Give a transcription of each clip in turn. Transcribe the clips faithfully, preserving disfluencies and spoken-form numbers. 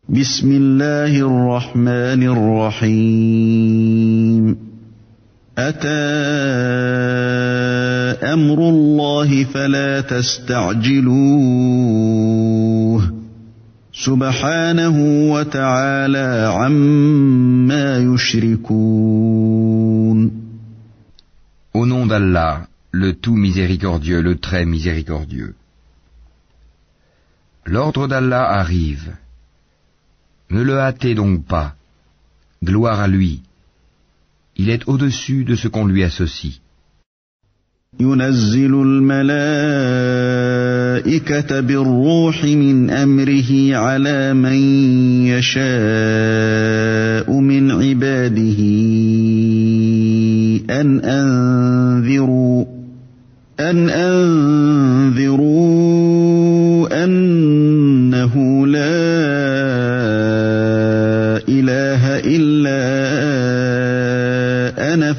بسم الله الرحمن الرحيم أتى أمر الله فلا تستعجلوه سبحانه وتعالى عما يشركون. Au nom d'Allah, le tout miséricordieux, le très miséricordieux. L'ordre d'Allah arrive. Ne le hâtez donc pas. Gloire à lui. Il est au-dessus de ce qu'on lui associe. ينزل الملائكة بالروح من أمره على من يشاء من عباده أن أنذروا أن أنذروا أنه لا إله إلا أنا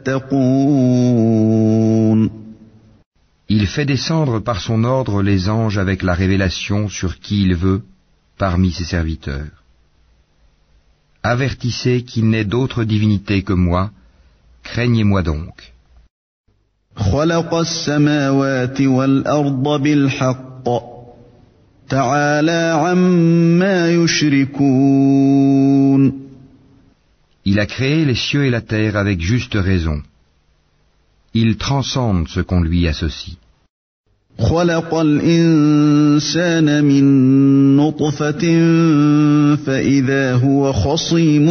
فاتقون. Il fait descendre par son ordre les anges avec la révélation sur qui il veut parmi ses serviteurs. Avertissez qu'il n'est d'autre divinité que moi, craignez-moi donc. خلق السماوات والأرض بالحق تعالى عما يشركون. Il a créé les cieux et la terre avec juste raison. Il transcende ce qu'on lui associe. خلق الإنسان من نطفة فإذا هو خصيم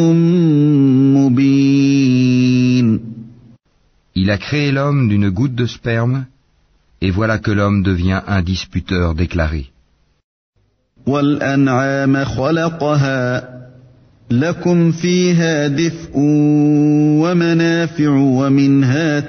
مبين. Il a créé l'homme d'une goutte de sperme, et voilà que l'homme devient un disputeur déclaré. وَالْأَنْعَامَ خَلَقَهَا لَكُمْ فِيهَا دِفْءٌ وَمَنَافِعُ وَمِنْهَا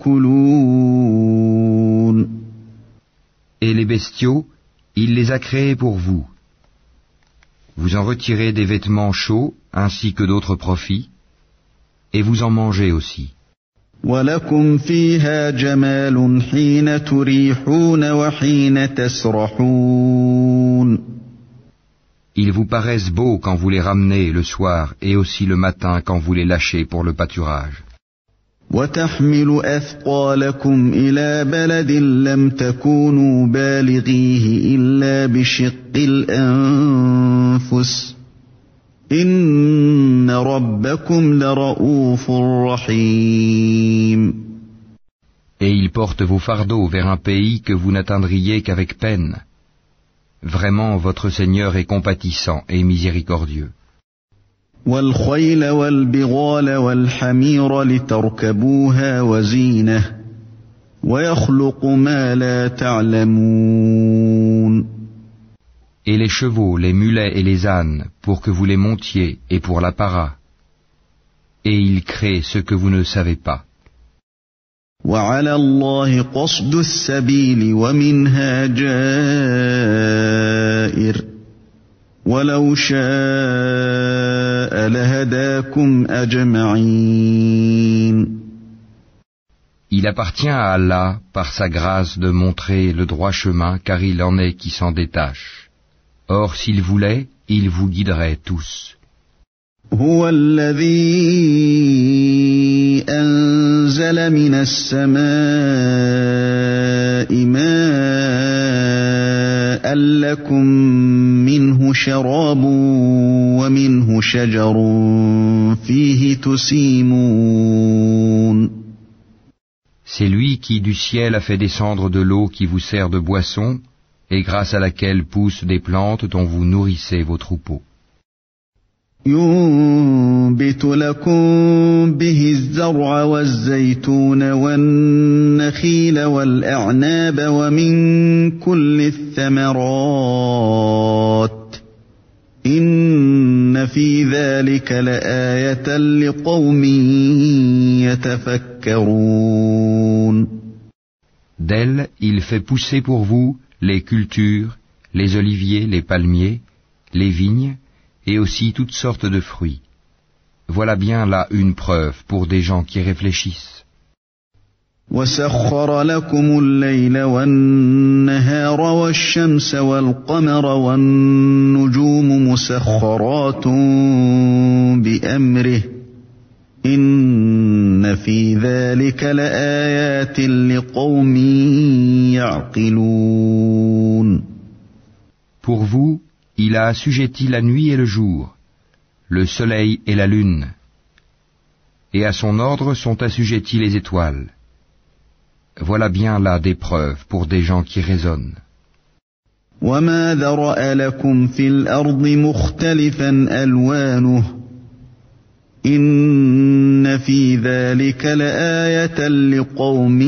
تَأْكُلُونَ. Et les bestiaux, il les a créés pour vous. Vous en retirez des vêtements chauds ainsi que d'autres profits, et vous en mangez aussi. وَلَكُمْ فِيهَا جَمَالٌ حِينَ تُرِيحُونَ وَحِينَ تَسْرَحُونَ. Ils vous paraissent beaux quand vous les ramenez le soir et aussi le matin quand vous les lâchez pour le pâturage. وَتَحْمِلُ أَثْقَالَكُمْ إِلَى بَلَدٍ لَمْ تَكُونُوا بَالِغِيهِ إِلَّا بِشِقِّ الْأَنفُسِ إِنَّ رَبَّكُمْ لَرَءُوفٌ رَحِيمٌ. Et ils portent vos fardeaux vers un pays que vous n'atteindriez qu'avec peine. Vraiment, votre Seigneur est compatissant et miséricordieux. وَالْخَيْلَ وَالْبِغَالَ وَالْحَمِيرَ لِتَرْكَبُوهَا وَزِينَةً وَيَخْلُقُ مَا لَا تَعْلَمُونَ. Et les chevaux, les mulets et les ânes, pour que vous les montiez, et pour l'apparat. Et il crée ce que vous ne savez pas. وَعَلَى اللَّهِ قَصْدُ السَّبِيلِ وَمِنْهَا جَائِرٌ وَلَوْ شَاءَ لَهَدَاكُمْ أَجْمَعِينَ. Il appartient à Allah, par sa grâce, de montrer le droit chemin, car il en est qui s'en détachent. Or, s'il voulait, il vous guiderait tous. هو الذي أنزل من السماء ماء لكم منه شراب ومنه شجر فيه تسيمون. C'est lui qui du ciel a fait descendre de l'eau qui vous sert de boisson, et grâce à laquelle poussent des plantes dont vous nourrissez vos troupeaux. ينبت لكم به الزرع والزيتون والنخيل والأعناب ومن كل الثمرات إن في ذلك لآية لقوم يتفكرون. D'elle, il fait pousser pour vous les cultures, les oliviers, les palmiers, les vignes, et aussi toutes sortes de fruits. Voilà bien là une preuve pour des gens qui réfléchissent. وَسَخَّرَ لَكُمُ اللَّيْلَ وَالنَّهَارَ وَالشَّمْسَ وَالْقَمَرَ وَالنُّجُومُ مسخرات بأمره إن في ذلك لآيات لقوم يعقلون. Pour vous, il a assujetti la nuit et le jour, le soleil et la lune, et à son ordre sont assujettis les étoiles. Voilà bien là des preuves pour des gens qui raisonnent. وَمَا ذَرَأَ لَكُمْ فِي الْأَرْضِ مُخْتَلِفًا أَلْوَانُهُ إِنَّ فِي ذَلِكَ لَآيَةً لِقَوْمٍ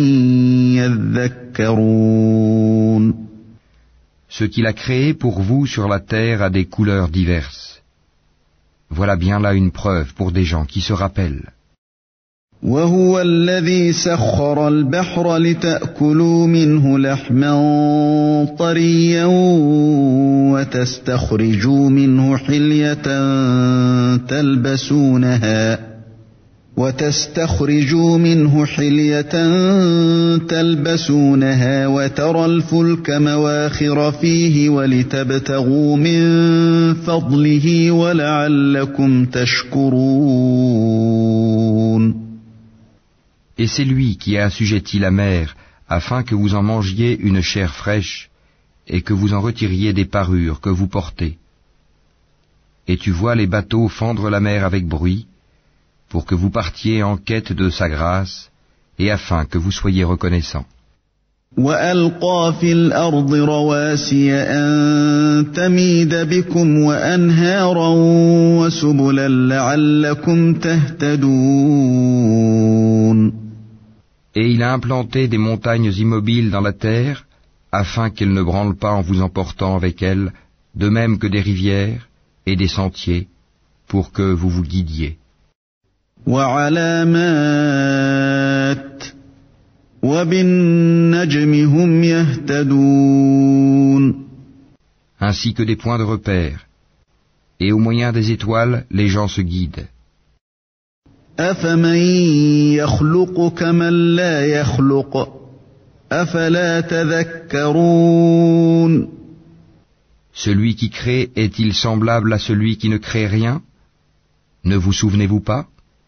يَذَّكَّرُونَ. Ce qu'il a créé pour vous sur la terre a des couleurs diverses. Voilà bien là une preuve pour des gens qui se rappellent. وَهُوَ الَّذِي سَخَّرَ الْبَحْرَ لِتَأْكُلُوا مِنْهُ لَحْمًا طَرِيًّا وَتَسْتَخْرِجُوا مِنْهُ حِلْيَةً تَلْبَسُونَهَا وَتَسْتَخْرِجُوا مِنْهُ حِلْيَةً تَلْبَسُونَهَا وَتَرَى الْفُلْكَ مَوَاخِرَ فِيهِ وَلِتَبْتَغُوا مِنْ فَضْلِهِ وَلَعَلَّكُمْ تَشْكُرُونَ. Et c'est lui qui a assujetti la mer afin que vous en mangiez une chair fraîche et que vous en retiriez des parures que vous portez. Et tu vois les bateaux fendre la mer avec bruit pour que vous partiez en quête de sa grâce et afin que vous soyez reconnaissants. وَأَلْقَى فِي الْأَرْضِ رَوَاسِيَ أَن تَمِيدَ بِكُمْ وَأَنْهَارًا وَسُبُلًا لَعَلَّكُمْ تَهْتَدُونَ. Et il a implanté des montagnes immobiles dans la terre, afin qu'elles ne branlent pas en vous emportant avec elles, de même que des rivières et des sentiers, pour que vous vous guidiez. وَعَلَامَاتٍ وَبِالنَّجْمِ هُمْ يَهْتَدُونَ. Ainsi que des points de repère. Et au moyen des étoiles, les gens se guident. أَفَمَن يَخْلُقُ كَمَن لَّا يَخْلُقُ أَفَلَا تَذَكَّرُونَ. Celui qui crée est-il semblable à celui qui ne crée rien? Ne vous souvenez-vous pas?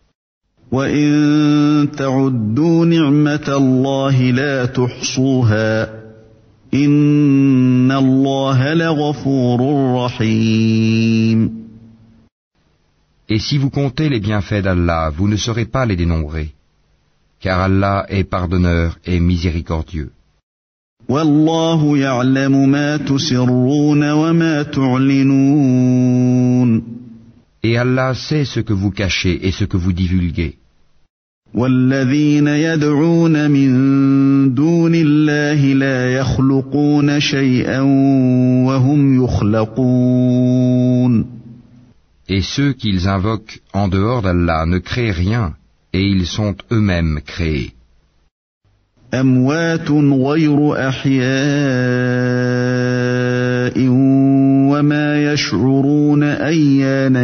وَإِن تَعُدُّوا نِعْمَةَ اللَّهِ لَا تُحْصُوهَا إِنَّ اللَّهَ لَغَفُورٌ رَّحِيمٌ. Et si vous comptez les bienfaits d'Allah, vous ne saurez pas les dénombrer, car Allah est pardonneur et miséricordieux. وَاللَّهُ يَعْلَمُ مَا تُسِرُّونَ وَمَا تُعْلِنُونَ. Et Allah sait ce que vous cachez et ce que vous divulguez. وَالَّذِينَ يَدْعُونَ مِن دُونِ اللَّهِ لَا يَخْلُقُونَ شَيْئًا وَهُمْ يُخْلَقُونَ. Et ceux qu'ils invoquent en dehors d'Allah ne créent rien, et ils sont eux-mêmes créés. أَمْوَاتٌ غَيْرُ أَحْيَاءٍ وَمَا يَشْعُرُونَ أَيَّانَ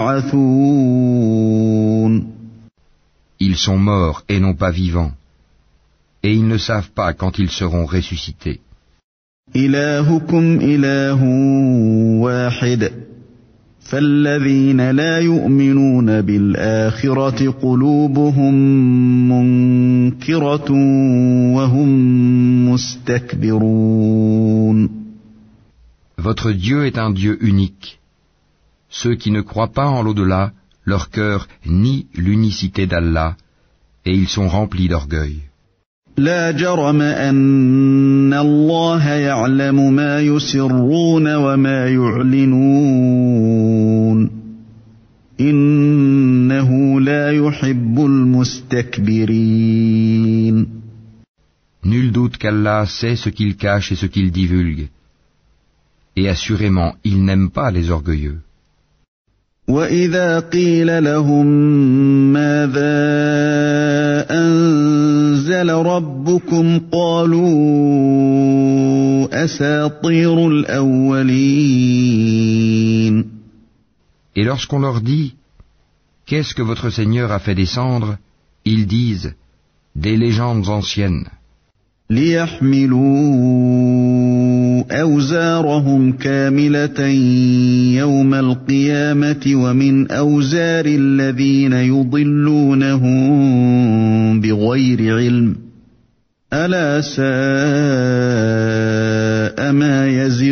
يُبْعَثُونَ. Ils sont morts et non pas vivants, et ils ne savent pas quand ils seront ressuscités. إِلَٰهُكُمْ إِلَٰهٌ وَاحِدٌ فَالَّذِينَ لَا يُؤْمِنُونَ بِالْآخِرَةِ قُلُوبُهُمْ مُنكِرَةٌ وَهُمْ مُسْتَكْبِرُونَ. Votre Dieu est un Dieu unique. Ceux qui ne croient pas en l'au-delà, leur cœur nie l'unicité d'Allah, et ils sont remplis d'orgueil. لا جرم أن الله يعلم ما يسرون وما يعلنون إنه لا يحب المستكبرين. Nul doute qu'Allah sait ce qu'il cache et ce qu'il divulgue, et assurément il n'aime pas les orgueilleux. وَإِذَا قِيلَ لَهُم مَّاذَا أَنزَلَ رَبُّكُمْ قَالُوا أَسَاطِيرُ الْأَوَّلِينَ. Et lorsqu'on leur dit « Qu'est-ce que votre Seigneur a fait descendre ?» ils disent « Des légendes anciennes. » ليحملوا أوزارهم كاملة يوم القيامة ومن أوزار الذين يضلونهم بغير علم ألا ساء ما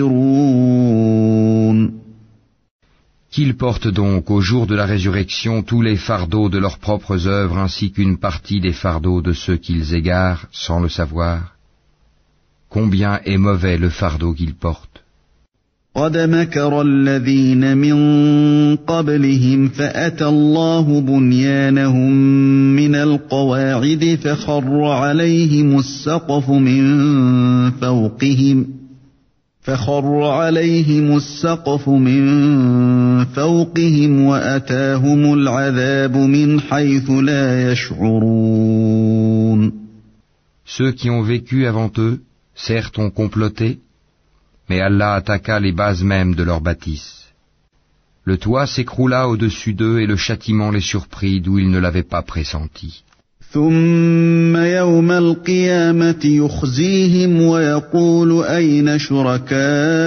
يزرون. Qu'ils portent donc au jour de la résurrection tous les fardeaux de leurs propres œuvres ainsi qu'une partie des fardeaux de ceux qu'ils égarent sans le savoir. Combien est mauvais le fardeau qu'ils portent. قد مكر الذين من قبلهم فأتى الله بنيانهم من القواعد فخر عليهم السقف من فوقهم فخر عليهم السقف من فوقهم وأتاهم العذاب من حيث لا يشعرون. Ceux qui ont vécu avant eux, certes ont comploté, mais Allah attaqua les bases mêmes de leur bâtisse. Le toit s'écroula au-dessus d'eux et le châtiment les surprit d'où ils ne l'avaient pas pressenti. ثم يوم القيامة يخزيهم ويقول أين شركائي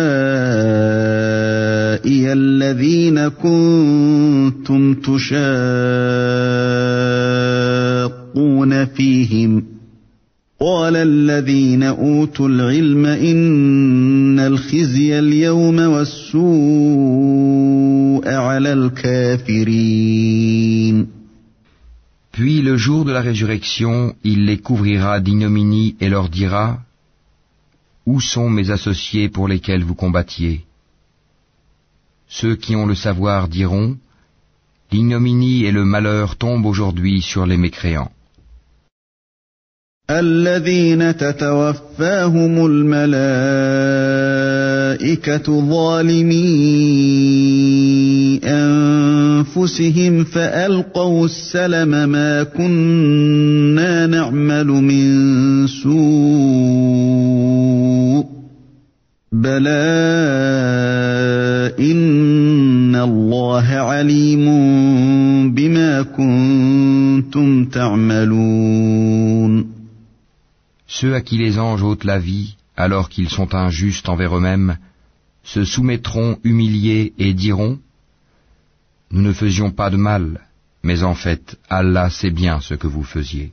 الذين كنتم تشاقون فيهم قال الذين أوتوا العلم إن الخزي اليوم والسوء على الكافرين. Puis le jour de la résurrection, il les couvrira d'ignominie et leur dira : Où sont mes associés pour lesquels vous combattiez ? Ceux qui ont le savoir diront : L'ignominie et le malheur tombent aujourd'hui sur les mécréants. الذين تتوفاهم الملائكة ظالمي أنفسهم فألقوا السلم ما كنا نعمل من سوء بلى إن الله عليم بما كنتم تعملون. Ceux à qui les anges ôtent la vie, alors qu'ils sont injustes envers eux-mêmes, se soumettront humiliés et diront : Nous ne faisions pas de mal, mais en fait, Allah sait bien ce que vous faisiez.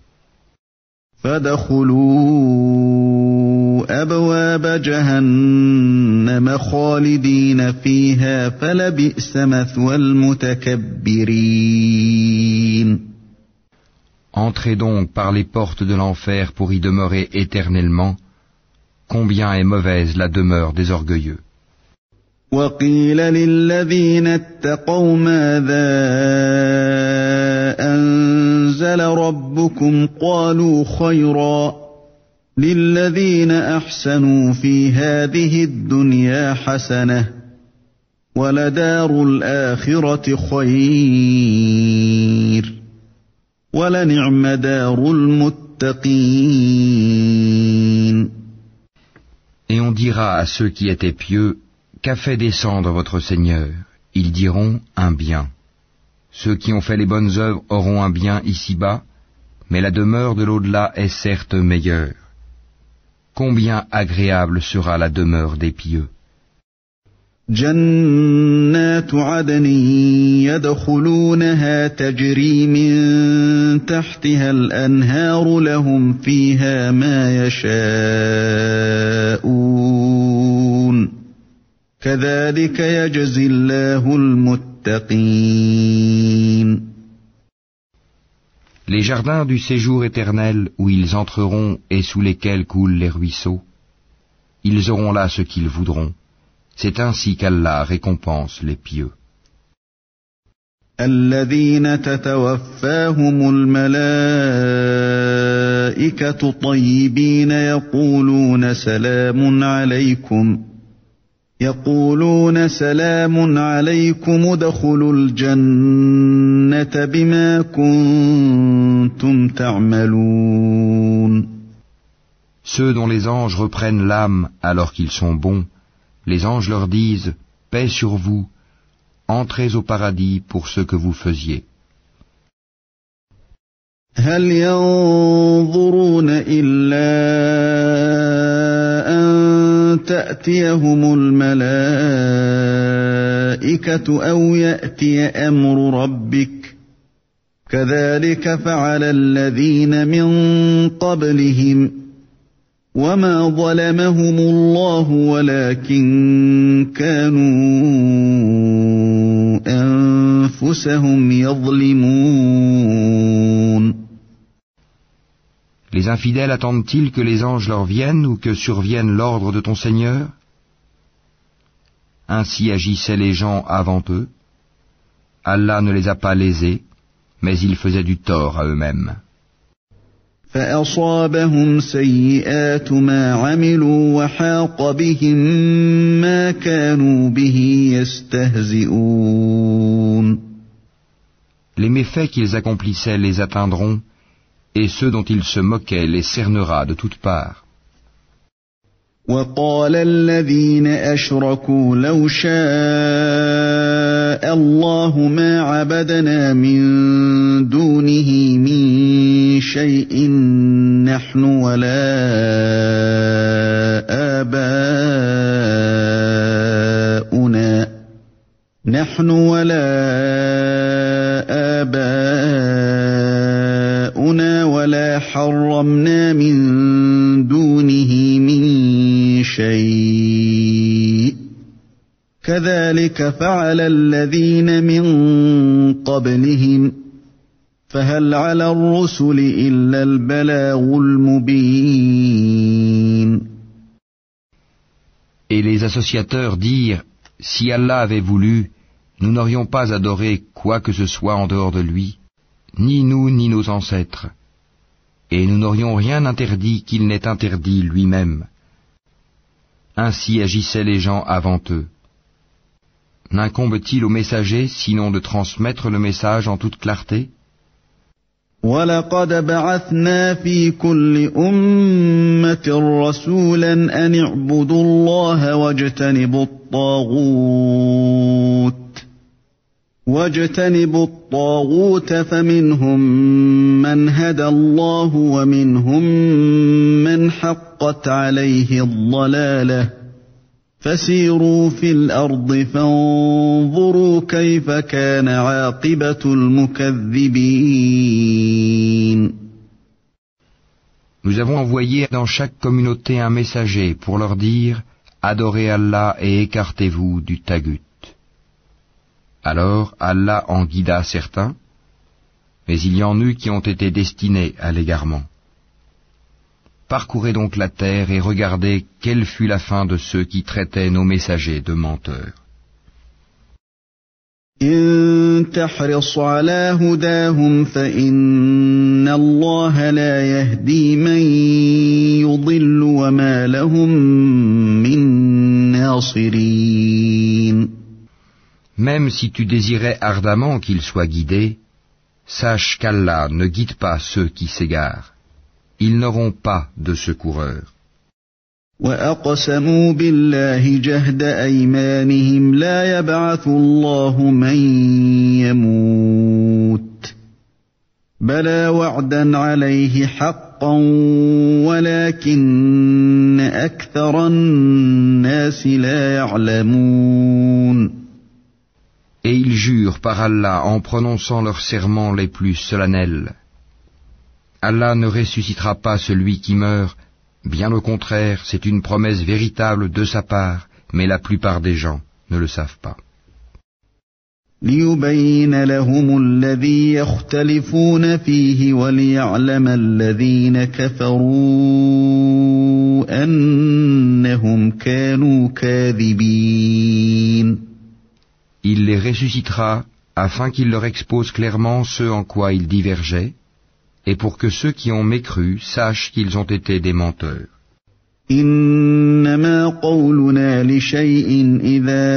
فَادْخُلُوا أَبْوَابَ جَهَنَّمَ خَالِدِينَ فِيهَا فَلَبِئْسَ مَثْوَى الْمُتَكَبِّرِينَ. Entrez donc par les portes de l'enfer pour y demeurer éternellement. Combien est mauvaise la demeure des orgueilleux. وَقِيلَ لِلَّذِينَ اتَّقَوْا مَاذَا أَنزَلَ رَبُّكُمْ قَالُوا خَيْرًا لِلَّذِينَ أَحْسَنُوا فِي هَذِهِ الدُّنْيَا حَسَنَةٌ وَلَدَارُ الْآخِرَةِ خَيْرٌ وَلَنِعْمَ دَارُ الْمُتَّقِينَ. Et on dira à ceux qui étaient pieux : Qu'a fait descendre votre Seigneur ? Ils diront : un bien. Ceux qui ont fait les bonnes œuvres auront un bien ici-bas, mais la demeure de l'au-delà est certes meilleure. Combien agréable sera la demeure des pieux. جنات عدن يدخلونها تجري من تحتها الأنهار لهم فيها ما يشاءون كذلك يجزي الله المتقين. Les jardins du séjour éternel où ils entreront et sous lesquels coulent les ruisseaux, ils auront là ce qu'ils voudront. C'est ainsi qu'Allah récompense les pieux. الذين تتوفاهم الملائكة طيبين يقولون سلام عليكم يقولون سلام عليكم ادخلوا الجنة بما كنتم تعملون. Ceux dont les anges reprennent l'âme alors qu'ils sont bons, les anges leur disent : Paix sur vous, entrez au paradis pour ce que vous faisiez. هل ينظرون إلا تأتيهم الملائكة أو يأتي أمر ربك كذلك فعل الذين من قبلهم وما ظلمهم الله ولكن كانوا أنفسهم يظلمون. Les infidèles attendent-ils que les anges leur viennent ou que survienne l'ordre de ton Seigneur? Ainsi agissaient les gens avant eux. Allah ne les a pas lésés, mais ils faisaient du tort à eux-mêmes. فأصابهم سيئات ما عملوا وحاق بهم ما كانوا به يستهزئون. Les méfaits qu'ils accomplissaient les atteindront, et ceux dont ils se moquaient les cernera de toutes parts. وقال الذين أشركوا لو شاء الله ما عبدنا من دونه من شيء نحن ولا آباؤنا نحن ولا آباؤنا ولا حرمنا من دونه من شيء كذلك فعل الذين من قبلهم فهل على الرسل إلا البلاغ المبين. Et les associateurs dirent, si Allah avait voulu, nous n'aurions pas adoré quoi que ce soit en dehors de lui, ni nous ni nos ancêtres, et nous n'aurions rien interdit qu'il n'ait interdit lui-même. Ainsi agissaient les gens avant eux. N'incombe-t-il au messager sinon de transmettre le message en toute clarté? وَلَقَدْ بَعَثْنَا فِي كُلِّ أُمَّةٍ رَسُولًا أَنِ اعْبُدُوا اللَّهَ وَاجْتَنِبُوا الطَّاغُوتَ وَاجْتَنِبُوا الطَّاغُوتَ فَمِنْهُمْ مَنْ هَدَى اللَّهُ وَمِنْهُمْ مَنْ حَقَّتْ عَلَيْهِ الضَّلَالَةُ فَسِيرُوا فِي الْأَرْضِ فَانظُرُوا كَيْفَ كَانَ عَاقِبَةُ الْمُكَذِّبِينَ. Nous avons envoyé dans chaque communauté un messager pour leur dire « Adorez Allah et écartez-vous du tagut ». Alors Allah en guida certains, mais il y en eut qui ont été destinés à l'égarement. Parcourez donc la terre et regardez quelle fut la fin de ceux qui traitaient nos messagers de menteurs. إن تحرص على هداهم فإن الله لا يهدي من يضل وما لهم من ناصرين. Même si tu désirais ardemment qu'ils soient guidés, sache qu'Allah ne guide pas ceux qui s'égarent. Ils n'auront pas de secoureurs. وَأَقْسَمُوا بِاللَّهِ جَهْدَ أَيْمَانِهِمْ لَا يَبْعَثُ اللَّهُ مَن يَمُوتُ بَلَى وَعْدًا عَلَيْهِ حَقًّا وَلَكِنَّ أَكْثَرَ النَّاسِ لَا يَعْلَمُونَ. Et ils jurent par Allah en prononçant leurs serments les plus solennels. Allah ne ressuscitera pas celui qui meurt, bien au contraire, c'est une promesse véritable de sa part, mais la plupart des gens ne le savent pas. لِيُبَيِّنَ لَهُمُ الَّذِي يَخْتَلِفُونَ فِيهِ وَلِيَعْلَمَ الَّذِينَ كَفَرُوا أَنَّهُمْ كَانُوا كَاذِبِينَ. Il les ressuscitera afin qu'il leur expose clairement ce en quoi ils divergeaient, et pour que ceux qui ont mécru sachent qu'ils ont été des menteurs. إنما قولنا لشيء إذا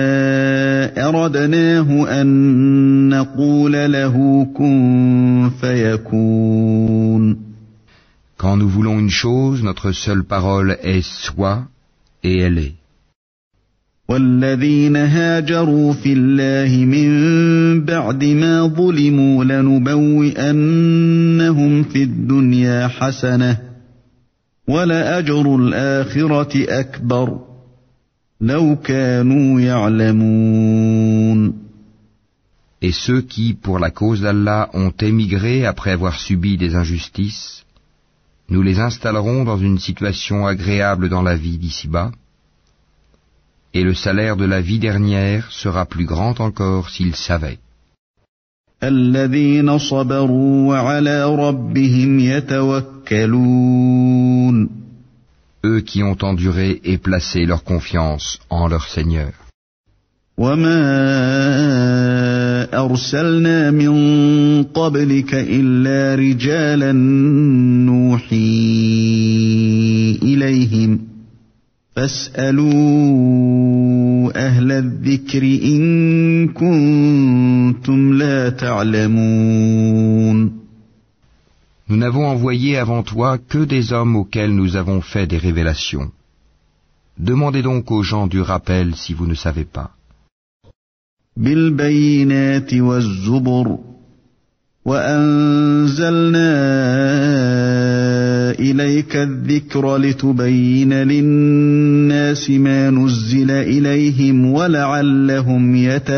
أردناه أن نقول له كن فيكون. Quand nous voulons une chose, notre seule parole est soit, et elle est. والذين هاجروا في الله من بعد ما ظلموا لنبوئنهم في الدنيا حسنة وَلَأَجْرُ الْآخِرَةِ أَكْبَرُ لَوْ كَانُوا يَعْلَمُونَ. Et ceux qui, pour la cause d'Allah, ont émigré après avoir subi des injustices, nous les installerons dans une situation agréable dans la vie d'ici-bas, et le salaire de la vie dernière sera plus grand encore s'ils savaient. الَّذِينَ صَبَرُوا وَعَلَى رَبِّهِمْ يَتَوَكَّلُونَ. Eux qui ont enduré et placé leur confiance en leur Seigneur. وَمَا أَرْسَلْنَا مِن قَبْلِكَ إِلَّا رِجَالًا نُوحِي إِلَيْهِمْ فَاسْأَلُوا أَهْلَ الذِّكْرِ إِن كُنتُمْ لَا تَعْلَمُونَ. Nous n'avons envoyé avant toi que des hommes auxquels nous avons fait des révélations. Demandez donc aux gens du rappel si vous ne savez pas. بالبينات والزبر وأنزلنا إليك الذكر لتبين للناس ما نزل إليهم ولعلهم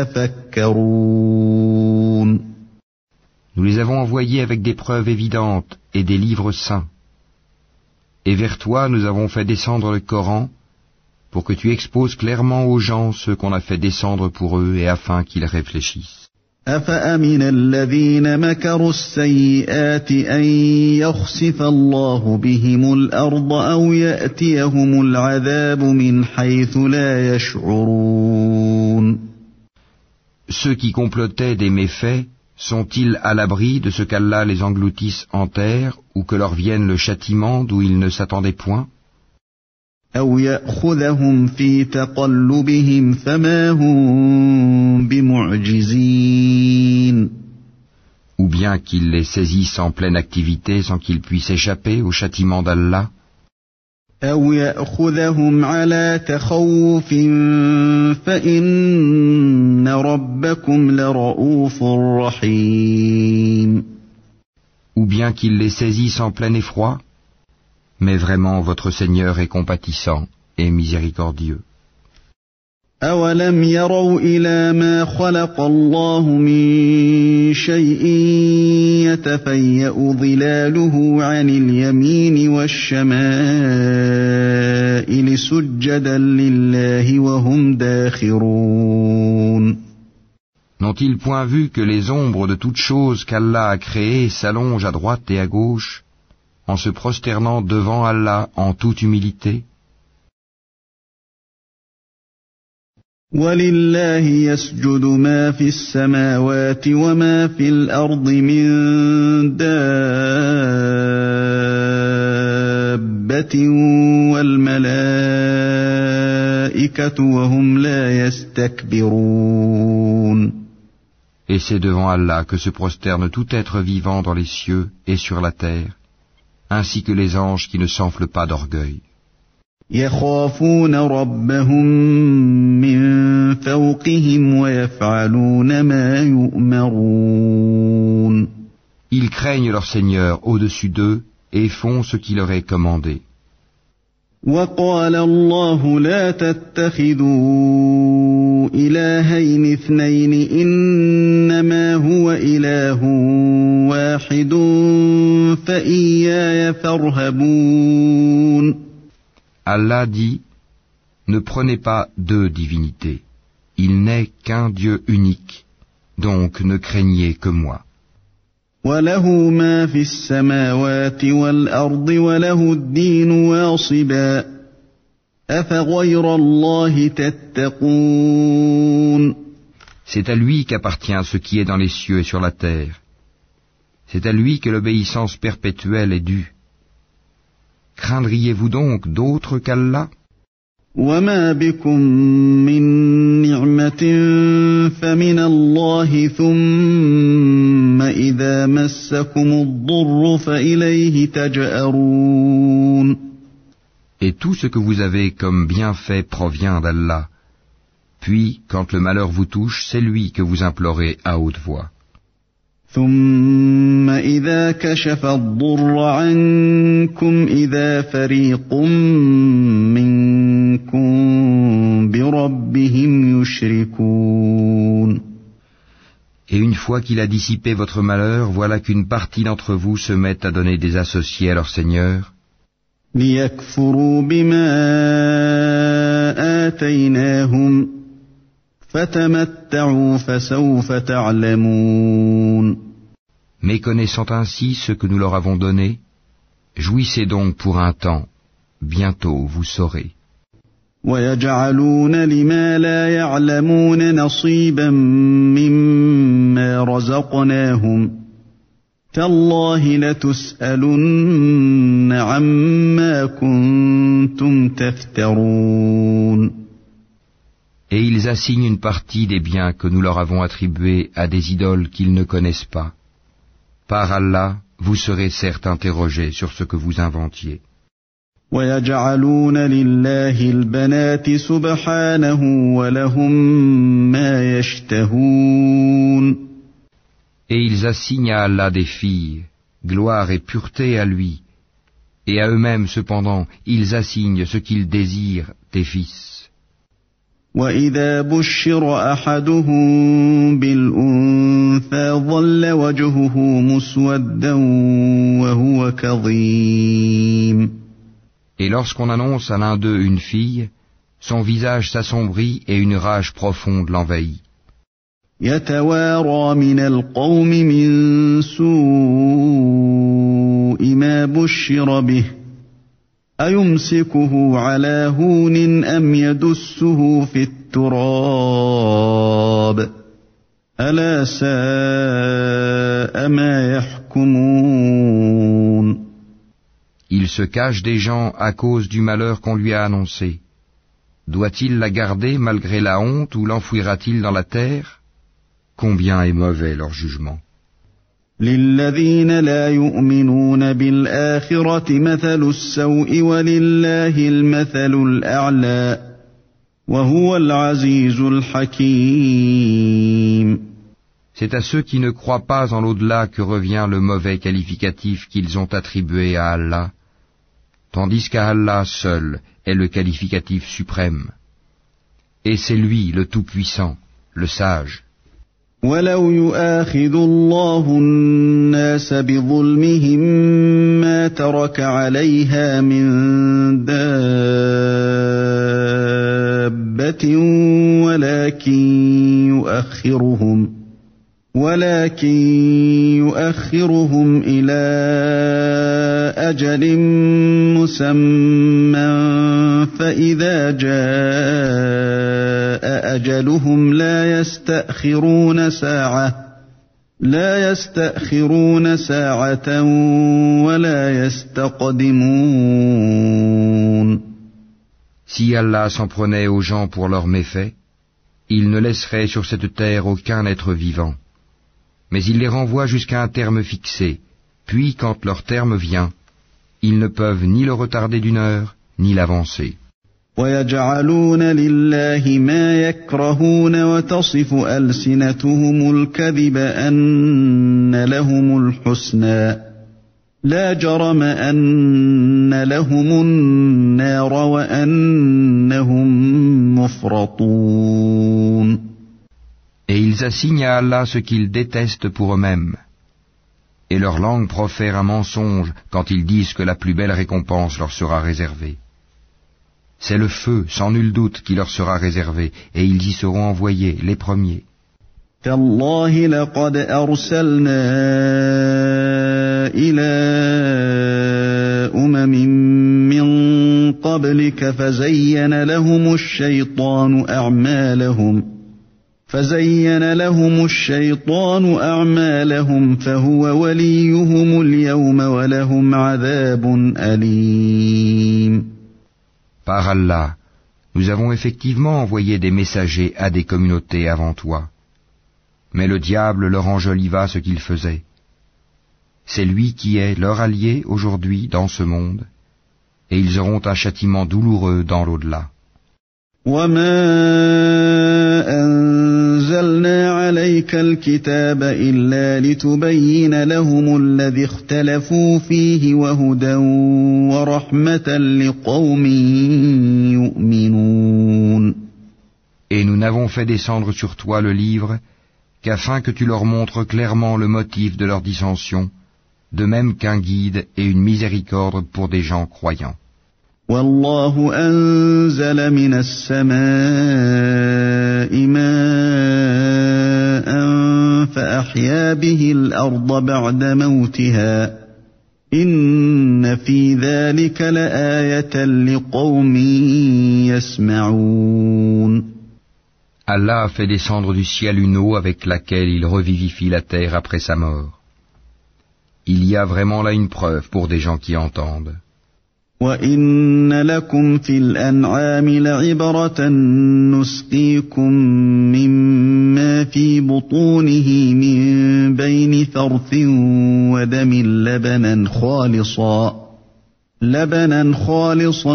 يتفكرون. Nous les avons envoyés avec des preuves évidentes et des livres saints. Et vers toi nous avons fait descendre le Coran pour que tu exposes clairement aux gens ce qu'on a fait descendre pour eux et afin qu'ils réfléchissent. أَفَأَمِنَ الَّذِينَ مَكَرُوا السَّيِّئَاتِ أَن يَخْسِفَ اللَّهُ بِهِمُ الْأَرْضَ أَوْ يَأْتِيَهُمُ الْعَذَابُ مِنْ حَيْثُ لَا يَشْعُرُونَ. Ceux qui complotaient des méfaits sont-ils à l'abri de ce qu'Allah les engloutisse en terre ou que leur vienne le châtiment d'où ils ne s'attendaient point? أَوْ يَأْخُذَهُمْ فِي تَقَلُّبِهِمْ فَمَا هُمْ بِمُعْجِزِينَ. Ou bien qu'il les saisisse en pleine activité sans qu'ils puissent échapper au châtiment d'Allah. أَوْ يَأْخُذَهُمْ عَلَى تَخَوُّفٍ فَإِنَّ رَبَّكُمْ لَرَءُوفٌ رَحِيمٌ. Ou bien qu'il les saisisse en plein effroi. Mais vraiment, votre Seigneur est compatissant et miséricordieux. أَوَلَمْ يَرَوْا إِلَى مَا خَلَقَ اللَّهُ مِن شَيْءٍ يَتَفَيَّأُ ظِلَالُهُ عَنِ الْيَمِينِ وَالشَّمَائِلِ سُجَّدًا لِلَّهِ وَهُمْ دَاخِرُونَ. N'ont-ils point vu que les ombres de toutes choses qu'Allah a créées s'allongent à droite et à gauche en se prosternant devant Allah en toute humilité? وَلِلَّهِ يَسْجُدُ مَا فِي السَّمَاوَاتِ وَمَا فِي الْأَرْضِ مِن دَابَّةٍ وَالْمَلَائِكَةُ وَهُمْ لَا يَسْتَكْبِرُونَ. Et c'est devant Allah que se prosterne tout être vivant dans les cieux et sur la terre, ainsi que les anges qui ne s'enflent pas d'orgueil. يَخَافُونَ رَبَّهُم مِّن فَوْقِهِمْ وَيَفْعَلُونَ مَا يُؤْمَرُونَ. Ils craignent leur Seigneur au-dessus d'eux et font ce qui leur est commandé. وَقَالَ اللَّهُ لَا تَتَّخِذُوا إِلَٰهَيْنِ اثْنَيْنِ إِنَّمَا هُوَ إِلَٰهٌ وَاحِدٌ فَإِيَّايَ فَارْهَبُونِ. Allah dit, ne prenez pas deux divinités. Il n'est qu'un Dieu unique, donc ne craignez que moi. وَلَهُ مَا فِي السَّمَاوَاتِ وَالْأَرْضِ وَلَهُ الدِّينُ وَاصِبًا أَفَغَيْرَ اللَّهِ تَتَّقُونَ. C'est à lui qu'appartient ce qui est dans les cieux et sur la terre. C'est à lui que l'obéissance perpétuelle est due. Craindriez-vous donc d'autres qu'Allah? وَمَا بِكُم مِّن نِّعْمَةٍ فَمِنَ اللَّهِ ثُمَّ إِذَا مَسَّكُمُ الضُّرُّ فَإِلَيْهِ تَجْأَرُونَ. Et tout ce que vous avez comme bienfait provient d'Allah. Puis, quand le malheur vous touche, c'est lui que vous implorez à haute voix. ثم إذا كشف الضر عنكم إذا فريق منكم بربهم يشركون. Et une fois qu'il a dissipé votre malheur, voilà qu'une partie d'entre vous se met à donner des associés à leur Seigneur, ليكفروا بما آتيناهم فتمتعوا فسوف تعلمون. méconnaissant ainsi ce que nous leur avons donné, jouissez donc pour un temps, bientôt vous saurez. ويجعلون لما لا يعلمون نصيبا مما رزقناهم تالله لتسألن عما كنتم تفترون. Et ils assignent une partie des biens que nous leur avons attribués à des idoles qu'ils ne connaissent pas. Par Allah, vous serez certes interrogés sur ce que vous inventiez. ويجعلون لله البنات سبحانه ولهم ما يشتهون. Et ils assignent à Allah des filles, gloire et pureté à lui, et à eux-mêmes cependant, ils assignent ce qu'ils désirent des fils. وَإِذَا بُشِّرَ أَحَدُهُم بِالْأُنثَىٰ ظَلَّ وَجْهُهُ مُسْوَدًّا وَهُوَ كَظِيمٌ. Et lorsqu'on annonce à l'un d'eux une fille, son visage s'assombrit et une rage profonde l'envahit. يَتَوَارَىٰ مِنَ الْقَوْمِ مِن سُوءِ مَا بُشِّرَ بِهِ أَيُمْسِكُهُ عَلَىٰ هُونٍ أَمْ يَدُسُّهُ فِي التُّرَابِ أَلَا سَاءَ مَا يَحْكُمُونَ. Il se cache des gens à cause du malheur qu'on lui a annoncé. Doit-il la garder malgré la honte ou l'enfouira-t-il dans la terre? Combien est mauvais leur jugement. لِلَّذِينَ لَا يُؤْمِنُونَ بِالْآخِرَةِ مَثَلُ السَّوْءِ وَلِلَّهِ الْمَثَلُ الْأَعْلَى وَهُوَ الْعَزِيزُ الْحَكِيمُ. C'est à ceux qui ne croient pas en l'au-delà que revient le mauvais qualificatif qu'ils ont attribué à Allah, tandis qu'à Allah seul est le qualificatif suprême. Et c'est lui le Tout-Puissant, le Sage. وَلَوْ يُؤَاخِذُ اللَّهُ النَّاسَ بِظُلْمِهِم مَّا تَرَكَ عَلَيْهَا مِن دَابَّةٍ وَلَكِن يُؤَخِّرُهُمْ ولكن يؤخرهم إلى أجل مسمى فإذا جاء أجلهم لا يستأخرون ساعة لا يستأخرون ساعة ولا يستقدمون. Si Allah s'en prenait aux gens pour leurs méfaits, il ne laisserait sur cette terre aucun être vivant. Mais il les renvoie jusqu'à un terme fixé, puis quand leur terme vient, ils ne peuvent ni le retarder d'une heure, ni l'avancer. وَيَجْعَلُونَ لِلَّهِ مَا يَكْرَهُونَ وَتَصِفُ أَلْسِنَتُهُمُ الْكَذِبَ أَنَّ لَهُمُ الْحُسْنَى لَا جَرَمَ أَنَّ لَهُمُ النَّارَ وَأَنَّهُمْ مُفْرَطُونَ. Et ils assignent à Allah ce qu'ils détestent pour eux-mêmes. Et leur langue profère un mensonge quand ils disent que la plus belle récompense leur sera réservée. C'est le feu, sans nul doute, qui leur sera réservé, et ils y seront envoyés, les premiers. تالله لقد أرسلنا إلى أمم من قبلك فزين لهم الشيطان أعمالهم فزين لهم الشيطان أعمالهم فهو وليهم اليوم ولهم عذاب أليم. Par Allah, nous avons effectivement envoyé des messagers à des communautés avant toi. Mais le diable leur enjoliva ce qu'ils faisaient. C'est lui qui est leur allié aujourd'hui dans ce monde, et ils auront un châtiment douloureux dans l'au-delà. وَمَا أنزلنا عليك الكتاب إلا لتبين لهم الذي اختلفوا فيه وهدى ورحمة لقوم يؤمنون. Et nous n'avons fait descendre sur toi le livre qu'afin que tu leur montres clairement le motif de leur dissension, de même qu'un guide et une miséricorde pour des gens croyants. والله أنزل من السماء ماء فأحيا به الأرض بعد موتها إن في ذلك لآية لقوم يسمعون. Allah a fait descendre du ciel une eau avec laquelle il revivifie la terre après sa mort. Il y a vraiment là une preuve pour des gens qui entendent. وَإِنَّ لَكُمْ فِي الْأَنْعَامِ لَعِبْرَةً نُسْقِيكُم مِّمَّا فِي بُطُونِهِ مِن بَيْنِ فَرْثٍ وَدَمٍ لَبَنًا خَالِصًا لَبَنًا خَالِصًا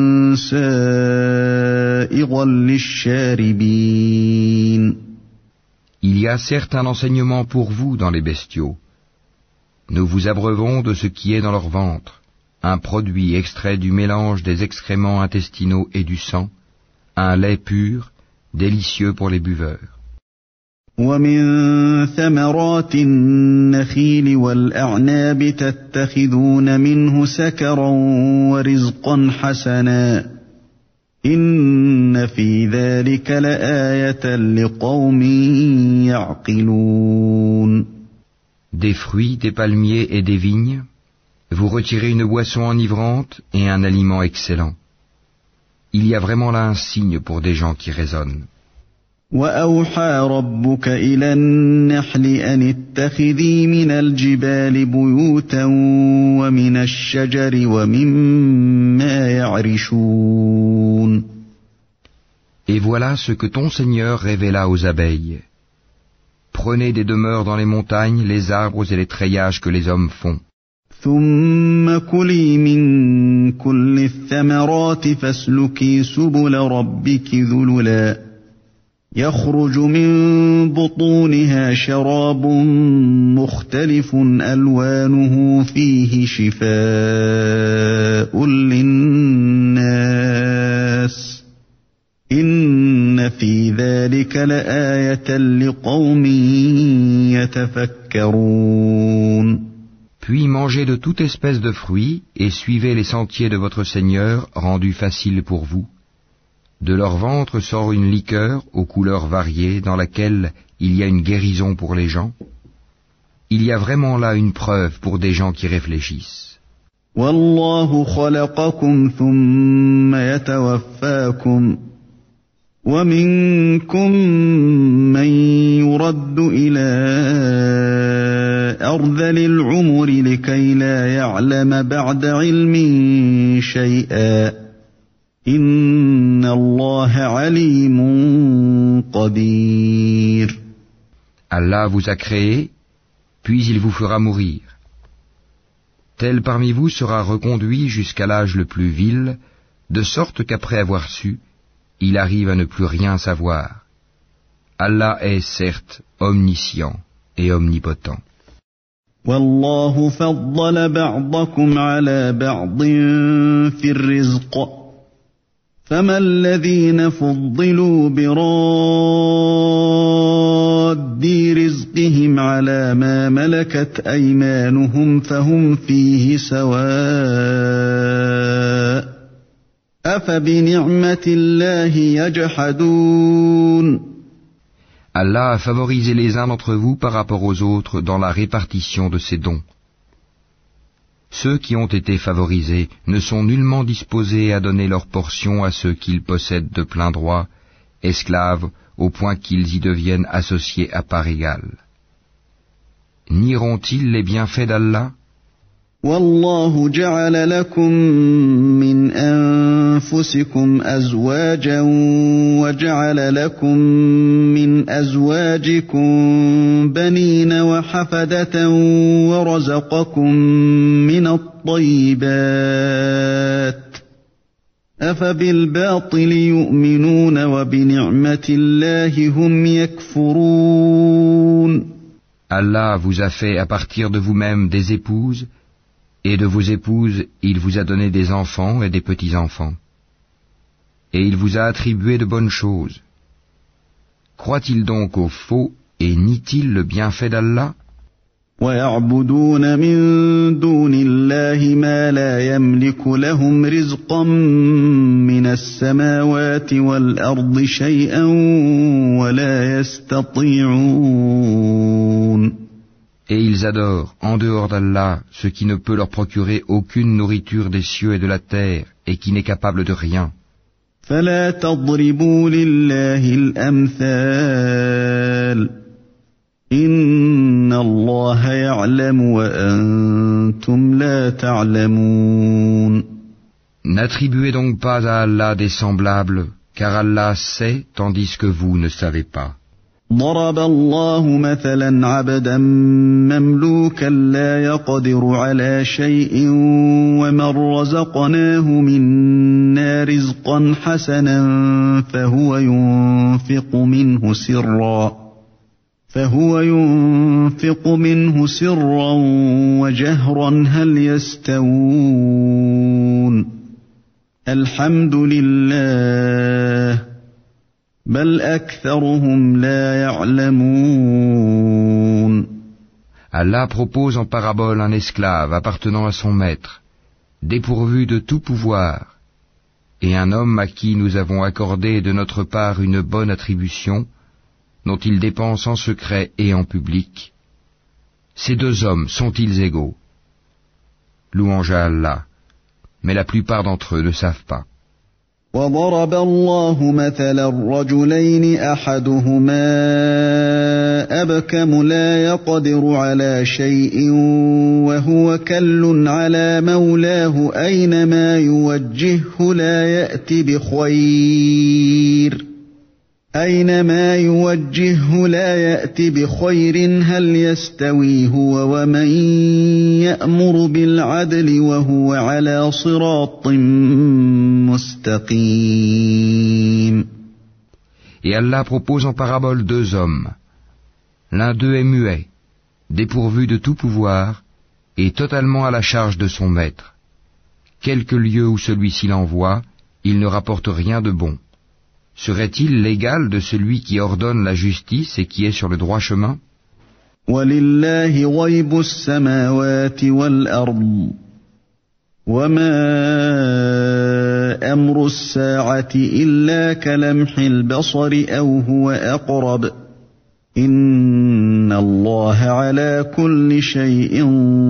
سَائِغًا لِلشَّارِبِينَ. Il y a certes un enseignement pour vous dans les bestiaux. Nous vous abreuvons de ce qui est dans leur ventre, un produit extrait du mélange des excréments intestinaux et du sang, un lait pur, délicieux pour les buveurs. وَمِن ثَمَرَاتِ النَّخِيلِ وَالْأَعْنَابِ تَتَّخِذُونَ مِنْهُ سَكَرًا وَرِزْقًا حَسَنًا إِنَّ فِي ذَلِكَ لَآيَةً لِقَوْمٍ يَعْقِلُونَ. Des fruits, des palmiers et des vignes, vous retirez une boisson enivrante et un aliment excellent. Il y a vraiment là un signe pour des gens qui raisonnent. وَأَوْحَى رَبُّكَ إِلَى النَّحْلِ أَنِ اتَّخِذِي مِنَ الْجِبَالِ بُيُوتًا وَمِنَ الشَّجَرِ وَمِمَّا يَعْرِشُونَ. Et voilà ce que ton Seigneur révéla aux abeilles. Prenez des demeures dans les montagnes, les arbres et les treillages que les hommes font. ثُمَّ كُلِي مِن كُلِّ الثَّمَرَاتِ فَاسْلُكِي سُبُلَ رَبِّكِ ذُلُلًا يَخْرُجُ مِن بُطُونِهَا شَرَابٌ مُخْتَلِفٌ أَلْوَانُهُ فِيهِ شِفَاءٌ لِلنَّاسِ إِنَّ فِي ذَلِكَ لَآيَةً لِقَوْمٍ يَتَفَكَّرُونَ. Puis mangez de toute espèce de fruits et suivez les sentiers de votre Seigneur rendus faciles pour vous. De leur ventre sort une liqueur aux couleurs variées dans laquelle il y a une guérison pour les gens. Il y a vraiment là une preuve pour des gens qui réfléchissent. وَاللَّهُ خَلَقَكُمْ ثُمَّ يَتَوَفَّاكُمْ وَمِنكُم مَّن يُرَدُّ إِلَى أَرْذَلِ الْعُمُرِ لِكَيْ لَا يَعْلَمَ بَعْدَ عِلْمٍ شَيْئًا إِنَّ اللَّهَ عَلِيمٌ قَدِيرٌ. Allah vous a créé, puis il vous fera mourir. Tel parmi vous sera reconduit jusqu'à l'âge le plus vil, de sorte qu'après avoir su, il arrive à ne plus rien savoir. Allah est certes omniscient et omnipotent. وَاللَّهُ فَضَّلَ بَعْضَكُمْ عَلَى بَعْضٍ فِي الرِّزْقِ فَمَا الَّذِينَ فُضِّلُوا بِرَادِّ رِزْقِهِمْ عَلَى مَا مَلَكَتْ أَيْمَانُهُمْ فَهُمْ فِيهِ سَوَاءٌ أَفَبِنِعْمَةِ اللَّهِ يَجْحَدُونَ. Allah a favorisé les uns d'entre vous par rapport aux autres dans la répartition de ses dons. Ceux qui ont été favorisés ne sont nullement disposés à donner leur portion à ceux qu'ils possèdent de plein droit, esclaves, au point qu'ils y deviennent associés à part égale. Nieront-ils les bienfaits d'Allah? وَاللَّهُ جَعَلَ لَكُم مِّنْ أَنفُسِكُمْ أَزْوَاجًا وَجَعَلَ لَكُم مِّنْ أَزْوَاجِكُم بَنِينَ وَحَفَدَةً وَرَزَقَكُم مِّنَ الطَّيِّبَاتِ أفبالباطل يؤمنون وبنعمة الله هم يكفرون. Allah vous a fait à partir de vous-même des épouses, et de vos épouses il vous a donné des enfants et des petits-enfants. Et il vous a attribué de bonnes choses. Croit-il donc au faux et nie-t-il le bienfait d'Allah? ويعبدون من دون الله ما لا يملك لهم رزقا من السماوات والأرض شيئا ولا يستطيعون. Et ils adorent, en dehors d'Allah, ce qui ne peut leur procurer aucune nourriture des cieux et de la terre, et qui n'est capable de rien. فلا تضربوا لله الأمثال إن الله يعلم وأنتم لا تعلمون. N'attribuez donc pas à Allah des semblables, car Allah sait tandis que vous ne savez pas. ضرب الله مثلا عبدا مملوكا لا يقدر على شيء ومن رزقناه منا رزقا حسنا فهو ينفق منه سرا فهو ينفق منه سرا وجهرا هل يستوون الحمد لله بل أكثرهم لا يعلمون. Allah propose en parabole un esclave appartenant à son maître, dépourvu de tout pouvoir, et un homme à qui nous avons accordé de notre part une bonne attribution, dont il dépense en secret et en public. Ces deux hommes sont-ils égaux? Louange à Allah, mais la plupart d'entre eux ne savent pas. وضرب الله مثلا رجلين أحدهما أبكم لا يقدر على شيء وهو كل على مولاه أينما يوجهه لا يأتي بخير أينما يوجهه لا يأتي بخير هل يستوي هو ومن يأمر بالعدل وهو على صراط مستقيم. Et Allah propose en parabole deux hommes. L'un d'eux est muet, dépourvu de tout pouvoir, et totalement à la charge de son maître. Quelque lieu où celui-ci l'envoie, il ne rapporte rien de bon. Serait-il l'égal de celui qui ordonne la justice et qui est sur le droit chemin? وَلِلَّهِ غَيْبُ السَّمَاوَاتِ وَالْأَرْضِ وَمَا أَمْرُ السَّاعَةِ إِلَّا كَلَمْحِ الْبَصَرِ أَوْ هُوَ أَقْرَبُ إِنَّ اللَّهَ عَلَى كُلِّ شَيْءٍ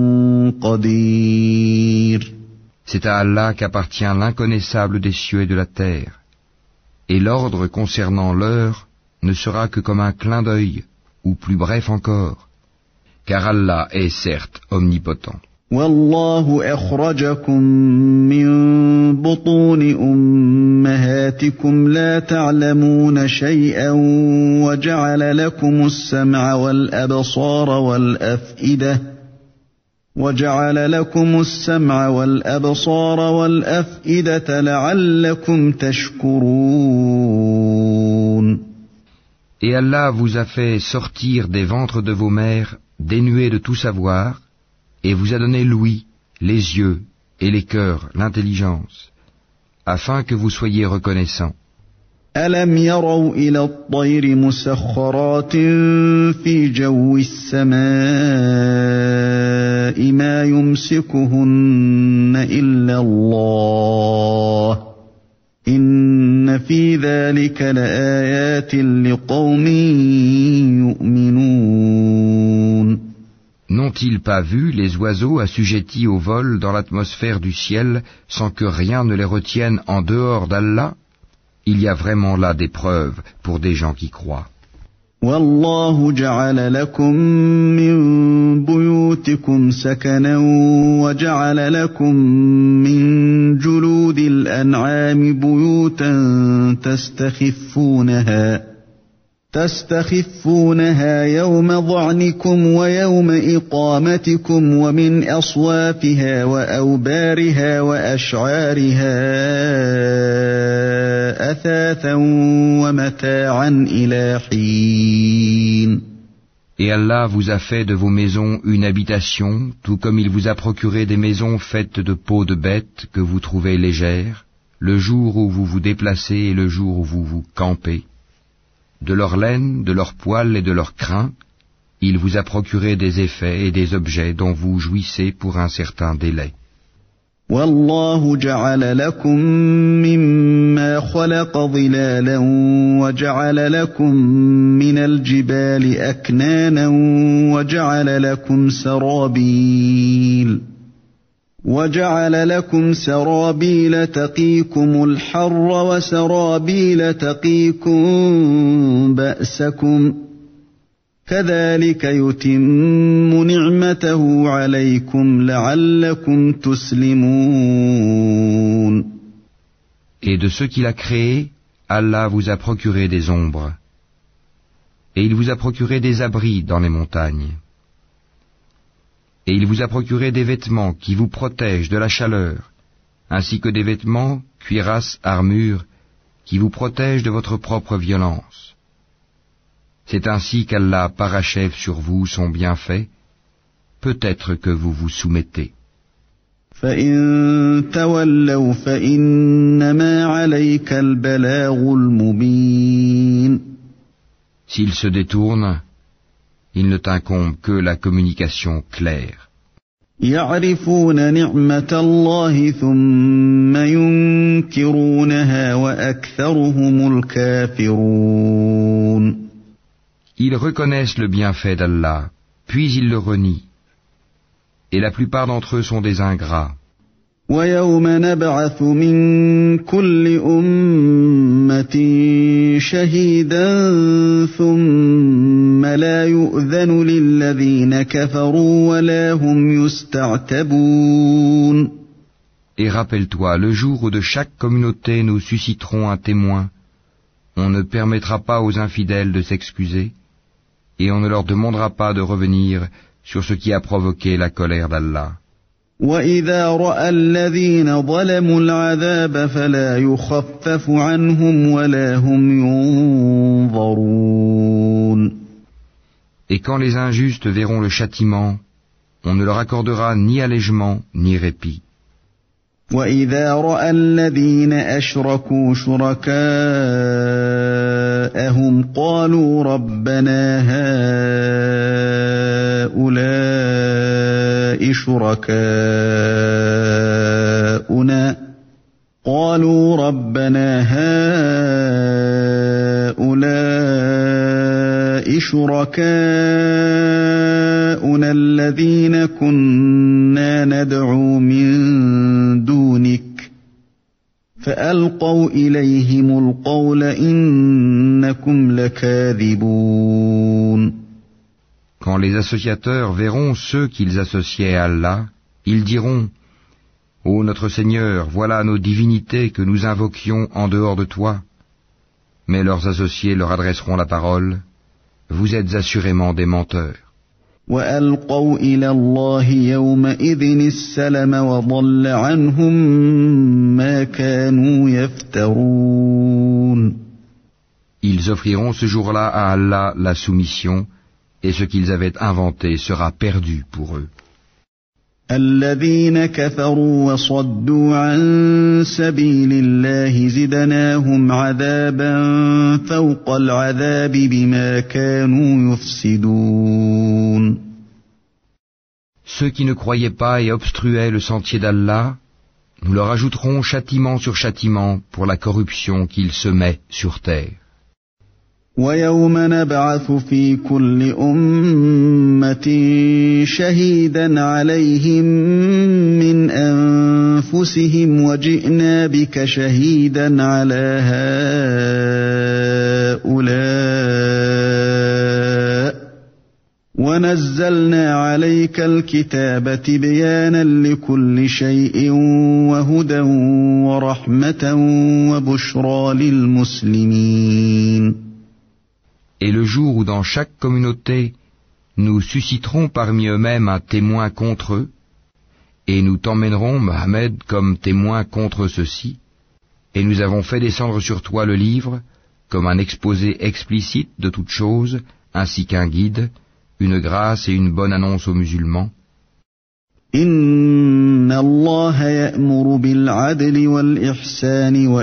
قَدِيرٌ. C'est à Allah qu'appartient l'inconnaissable des cieux et de la terre. Et l'ordre concernant l'heure ne sera que comme un clin d'œil, ou plus bref encore, car Allah est certes omnipotent. وَاللَّهُ أَخْرَجَكُم مِّن بُطُونِ أُمَّهَاتِكُمْ لَا تَعْلَمُونَ شَيْئًا وَجَعَلَ لَكُمُ السَّمْعَ وَالْأَبْصَارَ وَالْأَفْئِدَةَ وَجَعَلَ لَكُمُ السَّمْعَ وَالْأَبْصَارَ وَالْأَفْئِدَةَ لَعَلَّكُمْ تَشْكُرُونَ. Et Allah vous a fait sortir des ventres de vos mères dénués de tout savoir, et vous a donné l'ouïe, les yeux et les cœurs, l'intelligence, afin que vous soyez reconnaissants. أَلَمْ يَرَوْا إِلَى الطَّيْرِ مُسَخَّرَاتٍ فِي جَوِّ السَّمَاءِ مَا يُمْسِكُهُنَّ إِلَّا اللَّهُ إِنَّ فِي ذَلِكَ لَآيَاتٍ لِقَوْمٍ يُؤْمِنُونَ. N'ont-ils pas vu les oiseaux assujettis au vol dans l'atmosphère du ciel sans que rien ne les retienne en dehors d'Allah? Il y a vraiment là des preuves pour des gens qui croient. وَاللَّهُ جَعَلَ لَكُم مِّن بُيُوتِكُمْ سَكَنًا وَجَعَلَ لَكُم مِّن جُلُودِ الْأَنْعَامِ بُيُوتًا تَسْتَخِفُّونَهَا تستخفونها يوم ظعنكم ويوم إقامتكم ومن أصوافها وأوبارها وأشعارها أثاثا ومتاعا إلى حين. Et Allah vous a fait de vos maisons une habitation, tout comme il vous a procuré des maisons faites de peaux de bêtes que vous trouvez légères, le jour où vous vous déplacez et le jour où vous vous campez. De leur laine, de leur poil et de leur crin, il vous a procuré des effets et des objets dont vous jouissez pour un certain délai. والله جعل لكم مما خلق ظلالا وجعل لكم من الجبال أكنانا وجعل لكم سرابيل وجعل لكم سرابيل تقيكم الحر وسرابيل تقيكم بأسكم كذلك يتم نعمته عليكم لعلكم تسلمون. Et de ce qu'il a créé, Allah vous a procuré des ombres. Et il vous a procuré des abris dans les montagnes. Et il vous a procuré des vêtements qui vous protègent de la chaleur, ainsi que des vêtements, cuirasses, armures, qui vous protègent de votre propre violence. C'est ainsi qu'Allah parachève sur vous son bienfait, peut-être que vous vous soumettez. فَإِن تَوَلَّوْا فَإِنَّمَا عَلَيْكَ الْبَلَاغُ الْمُبِينُ. S'ils se détournent, il ne t'incombe que la communication claire. يَعْرِفُونَ نِعْمَةَ اللَّهِ ثُمَّ يُنْكِرُونَهَا وَأَكْثَرُهُمُ الْكَافِرُونَ. Ils reconnaissent le bienfait d'Allah, puis ils le renient. Et la plupart d'entre eux sont des ingrats. وَيَوْمَ نَبْعَثُ مِنْ كُلِّ أُمَّةٍ شَهِيدًا ثُمَّ لَا يُؤْذَنُ لِلَّذِينَ كَفَرُوا وَلَا هُمْ يُسْتَعْتَبُونَ. Et rappelle-toi, le jour où de chaque communauté nous susciterons un témoin, on ne permettra pas aux infidèles de s'excuser, et on ne leur demandera pas de revenir sur ce qui a provoqué la colère d'Allah. وَإِذَا رَأَى الَّذِينَ ظَلَمُوا الْعَذَابَ فَلَا يُخَفَّفُ عَنْهُمْ وَلَا هُمْ يُنظَرُونَ. Et quand les injustes verront le châtiment, on ne leur accordera ni allègement ni répit. وَإِذَا رَأَى الَّذِينَ أَشْرَكُوا شُرَكَاءَهُمْ قَالُوا رَبَّنَا هَؤُلَاءِ شُرَكَاؤُنَا قَالُوا رَبَّنَا هَؤُلَاءِ شُرَكَاؤُنَا الَّذِينَ كُنَّا نَدْعُو مِن دُونِكَ فَأَلْقَوْا إِلَيْهِمُ الْقَوْلَ إِنَّكُمْ لَكَاذِبُونَ. Quand les associateurs verront ceux qu'ils associaient à Allah, ils diront: Ô notre Seigneur, voilà nos divinités que nous invoquions en dehors de toi. Mais leurs associés leur adresseront la parole: Vous êtes assurément des menteurs. وَأَلْقَوْا إِلَى اللَّهِ يَوْمَئِذٍ السَّلَمَ وَضَلَّ عَنْهُمْ مَا كَانُوا يَفْتَرُونَ. Ils offriront ce jour-là à Allah la soumission, et ce qu'ils avaient inventé sera perdu pour eux. الَّذِينَ كَفَرُوا وَصَدُّوا عَن سَبِيلِ اللَّهِ زِدْنَاهُمْ عَذَابًا فَوْقَ الْعَذَابِ بِمَا كَانُوا يُفْسِدُونَ. Ceux qui ne croyaient pas et obstruaient le sentier d'Allah, nous leur ajouterons châtiment sur châtiment pour la corruption qu'ils semaient sur terre. وَيَوْمَ نَبْعَثُ فِي كُلِّ أُمَّةٍ شَهِيدًا عَلَيْهِمْ مِنْ أَنفُسِهِمْ وَجِئْنَا بِكَ شَهِيدًا عَلَى هَؤُلَاءِ وَنَزَّلْنَا عَلَيْكَ الْكِتَابَ تِبْيَانًا لِكُلِّ شَيْءٍ وَهُدًى وَرَحْمَةً وَبُشْرَى لِلْمُسْلِمِينَ. Et le jour où dans chaque communauté nous susciterons parmi eux-mêmes un témoin contre eux, et nous t'emmènerons, Mohammed, comme témoin contre ceux-ci, et nous avons fait descendre sur toi le livre, comme un exposé explicite de toutes choses, ainsi qu'un guide, une grâce et une bonne annonce aux musulmans. Inna Allah ya'muru bil 'adli wal ihsani wa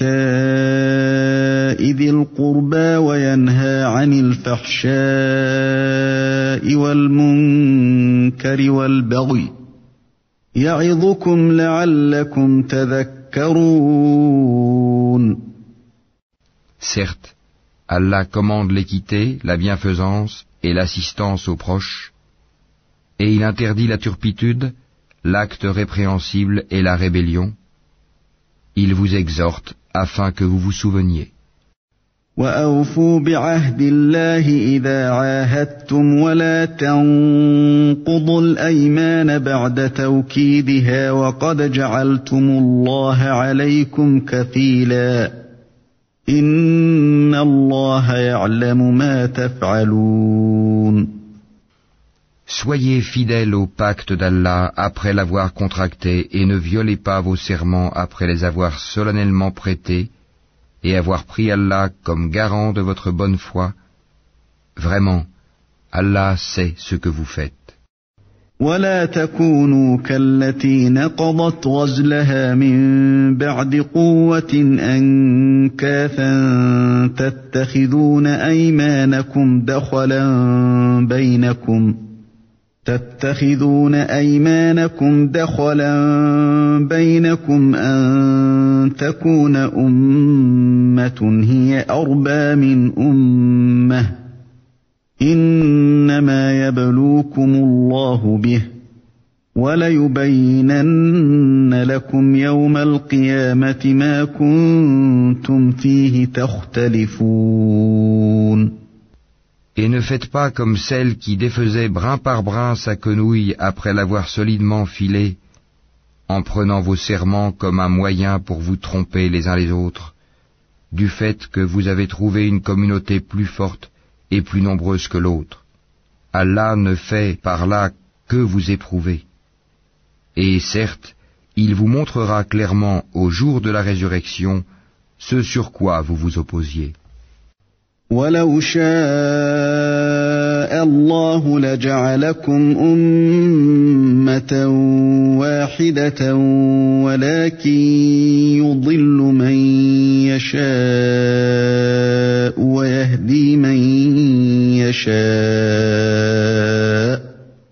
ita'i dhil qurba wa yanha 'anil fahsha'i wal munkari wal baghi ya'idhukum la'allakum tadhakkarun. Certes, Allah commande l'équité, la bienfaisance et l'assistance aux proches, et il interdit la turpitude, l'acte répréhensible et la rébellion. Il vous exhorte afin que vous vous souveniez. وَأَوْفُوا بِعَهْدِ اللَّهِ إِذَا عَاهَدتُّمْ وَلَا تَنقُضُوا الْأَيْمَانَ بَعْدَ تَوْكِيدِهَا وَقَدْ جَعَلْتُمُ اللَّهَ عَلَيْكُمْ كَفِيلًا إِنَّ اللَّهَ يَعْلَمُ مَا تَفْعَلُونَ. Soyez fidèles au pacte d'Allah après l'avoir contracté et ne violez pas vos serments après les avoir solennellement prêtés et avoir pris Allah comme garant de votre bonne foi. Vraiment, Allah sait ce que vous faites. ولا تكونوا كالتي نقضت غزلها من بعد قوة أنكاثا تتخذون أيمانكم دخلا بينكم تتخذون أيمانكم دخلا بينكم أن تكون أمة هي أربى من أمة إنما يبلوكم الله به وَلَيُبَيِّنَنَّ لَكُمْ يَوْمَ الْقِيَامَةِ مَا كُنتُمْ فِيهِ تَخْتَلِفُونَ. Et ne faites pas comme celle qui défaisait brin par brin sa quenouille après l'avoir solidement filée, en prenant vos serments comme un moyen pour vous tromper les uns les autres, du fait que vous avez trouvé une communauté plus forte et plus nombreuse que l'autre. Allah ne fait par là que vous éprouver. Et certes, il vous montrera clairement au jour de la résurrection ce sur quoi vous vous opposiez. وَلَوْ شَاءَ اللَّهُ لَجَعَلَكُمْ أُمَّةً وَاحِدَةً وَلَكِنْ يُضِلُّ مَنْ يَشَاءُ وَيَهْدِي مَنْ يَشَاءُ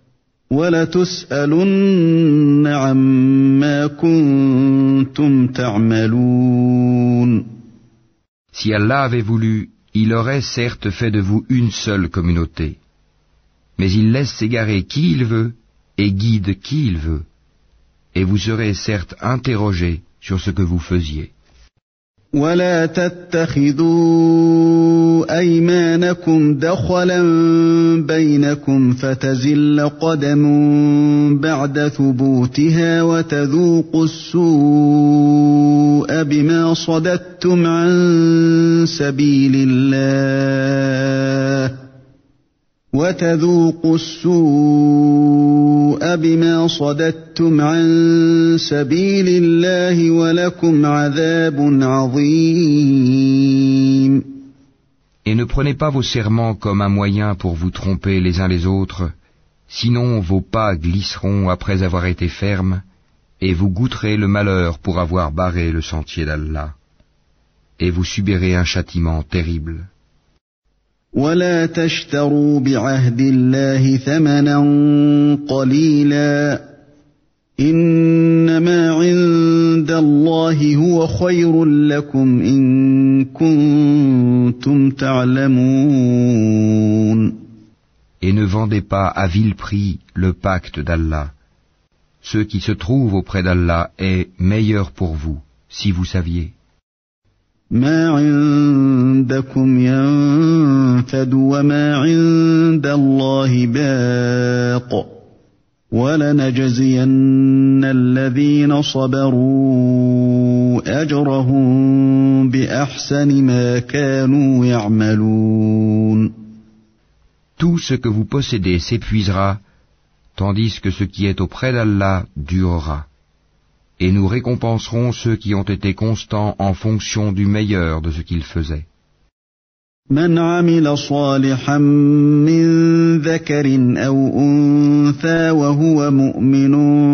وَلَتُسْأَلُنَّ عَمَّا كُنْتُمْ تَعْمَلُونَ. Si Allah avait voulu, il aurait certes fait de vous une seule communauté. Mais il laisse s'égarer qui il veut et guide qui il veut. Et vous serez certes interrogés sur ce que vous faisiez. وَلَا تَتَّخِذُوا أَيْمَانَكُمْ دَخَلًا بَيْنَكُمْ فَتَزِلَّ قَدَمٌ بَعْدَ ثُبُوتِهَا وَتَذُوقُوا السُّوءَ بِمَا صَدَدتُّمْ عَن سَبِيلِ اللَّهِ وَتَذُوقُوا السُّوءَ بِمَا صَدَدتُّمْ عَن سَبِيلِ اللَّهِ وَلَكُمْ عَذَابٌ عَظِيمٌ. Et ne prenez pas vos serments comme un moyen pour vous tromper les uns les autres, sinon vos pas glisseront après avoir été fermes, et vous goûterez le malheur pour avoir barré le sentier d'Allah, et vous subirez un châtiment terrible. وَلَا تَشْتَرُوا بِعَهْدِ اللَّهِ ثَمَنًا قَلِيلًا إِنَّمَا عِندَ اللَّهِ هُوَ خَيْرٌ لَكُمْ إِن كُنتُمْ تَعْلَمُونَ. Et ne vendez pas à vil prix le pacte d'Allah. Ce qui se trouve auprès d'Allah est meilleur pour vous, si vous saviez. مَا عِندَكُمْ يَنفَدُ وَمَا عِندَ اللَّهِ بَاقٍ وَلَنَجْزِيَنَّ الَّذِينَ صَبَرُوا أَجْرَهُم بِأَحْسَنِ مَا كَانُوا يَعْمَلُونَ. Tout ce que vous possédez s'épuisera, tandis que ce qui est auprès d'Allah durera. Et nous récompenserons ceux qui ont été constants en fonction du meilleur de ce qu'ils faisaient. من عمل صالحا من ذكر أو أنثى وهو مؤمن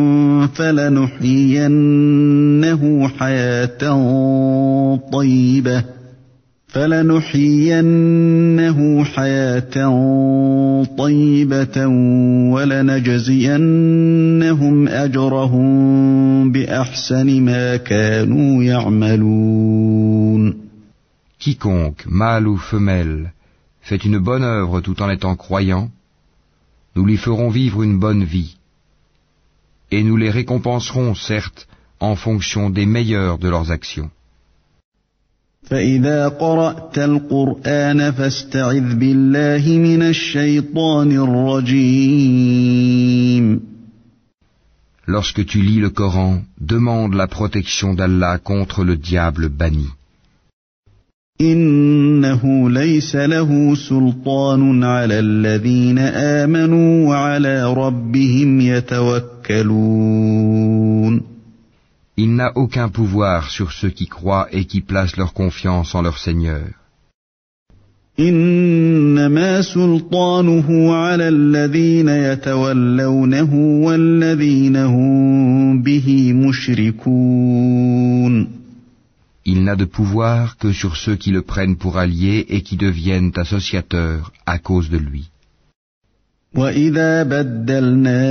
فلنحيينه حياة طيبة فلنحيينه حياة طيبة ولنجزينهم أجرهم بأحسن ما كانوا يعملون. Quiconque, mâle ou femelle, fait une bonne œuvre tout en étant croyant, nous lui ferons vivre une bonne vie, et nous les récompenserons, certes, en fonction des meilleures de leurs actions. فَإِذَا قَرَأْتَ الْقُرْآنَ فَاسْتَعِذْ بِاللَّهِ مِنَ الشَّيْطَانِ الرَّجِيمِ. Lorsque tu lis le Coran, demande la protection d'Allah contre le diable banni. إِنَّهُ لَيْسَ لَهُ سُلْطَانٌ عَلَى الَّذِينَ آمَنُوا وَعَلَى رَبِّهِمْ يَتَوَكَّلُونَ. Il n'a aucun pouvoir sur ceux qui croient et qui placent leur confiance en leur Seigneur. إِنَّمَا سُلْطَانُهُ عَلَى الَّذِينَ يَتَوَلَّوْنَهُ وَالَّذِينَ هُمْ بِهِ مُشْرِكُونَ. Il n'a de pouvoir que sur ceux qui le prennent pour allié et qui deviennent associateurs à cause de lui. وَإِذَا بَدَّلْنَا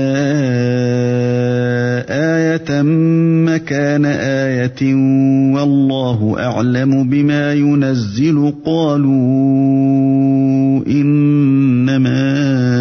آيَةً مَّكَانَ آيَةٍ وَاللَّهُ أَعْلَمُ بِمَا يُنَزِّلُ قَالُوا إِنَّمَا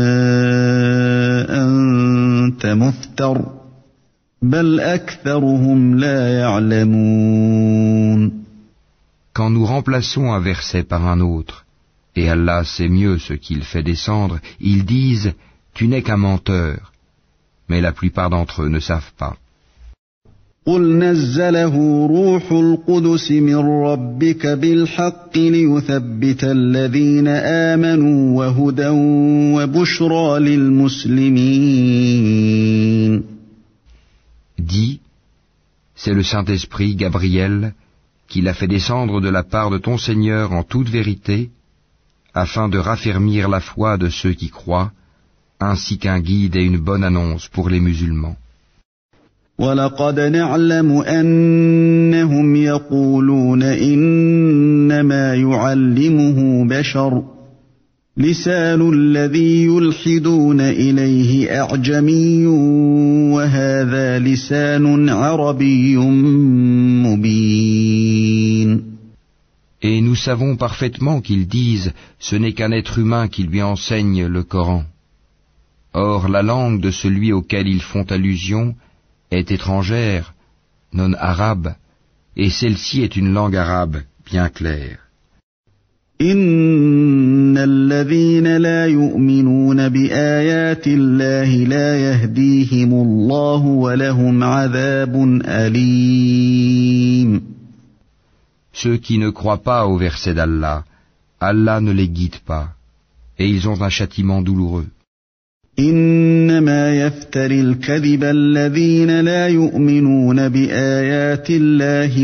أَنتَ مُفْتَرٍ بَلْ أَكْثَرُهُمْ لَا يَعْلَمُونَ. Quand nous remplaçons un verset par un autre, et Allah sait mieux ce qu'il fait descendre, ils disent « Tu n'es qu'un menteur », mais la plupart d'entre eux ne savent pas. قُلْ نَزَّلَهُ رُوحُ الْقُدُسِ مِنْ رَبِّكَ بِالْحَقِّ لِيُثَبِّتَ الَّذِينَ آمَنُوا وَهُدًى وَبُشْرَى لِلْمُسْلِمِينَ. Dis, c'est le Saint-Esprit, Gabriel, qui l'a fait descendre de la part de ton Seigneur en toute vérité, afin de raffermir la foi de ceux qui croient, ainsi qu'un guide et une bonne annonce pour les musulmans. وَلَقَدْ نَعْلَمُ أَنَّهُمْ يَقُولُونَ إِنَّمَا يُعَلِّمُهُ بَشَرٌ لِسَانُ الَّذِي يُلْحِدُونَ إِلَيْهِ أَعْجَمِيٌّ وَهَذَا لِسَانٌ عَرَبِيٌّ مُبِينٌ. Et nous savons parfaitement qu'ils disent « Ce n'est qu'un être humain qui lui enseigne le Coran ». Or, la langue de celui auquel ils font allusion est étrangère, non arabe, et celle-ci est une langue arabe bien claire. إِنَّ الَّذِينَ لَا يُؤْمِنُونَ بِآيَاتِ اللَّهِ لَا يَهْدِيهِمُ اللَّهُ وَلَهُمْ عَذَابٌ أَلِيمٌ. Ceux qui ne croient pas au verset d'Allah, Allah ne les guide pas, et ils ont un châtiment douloureux. إِنَّمَا يَفْتَرِي الْكَذِبَ الَّذِينَ لَا يُؤْمِنُونَ بِآيَاتِ اللَّهِ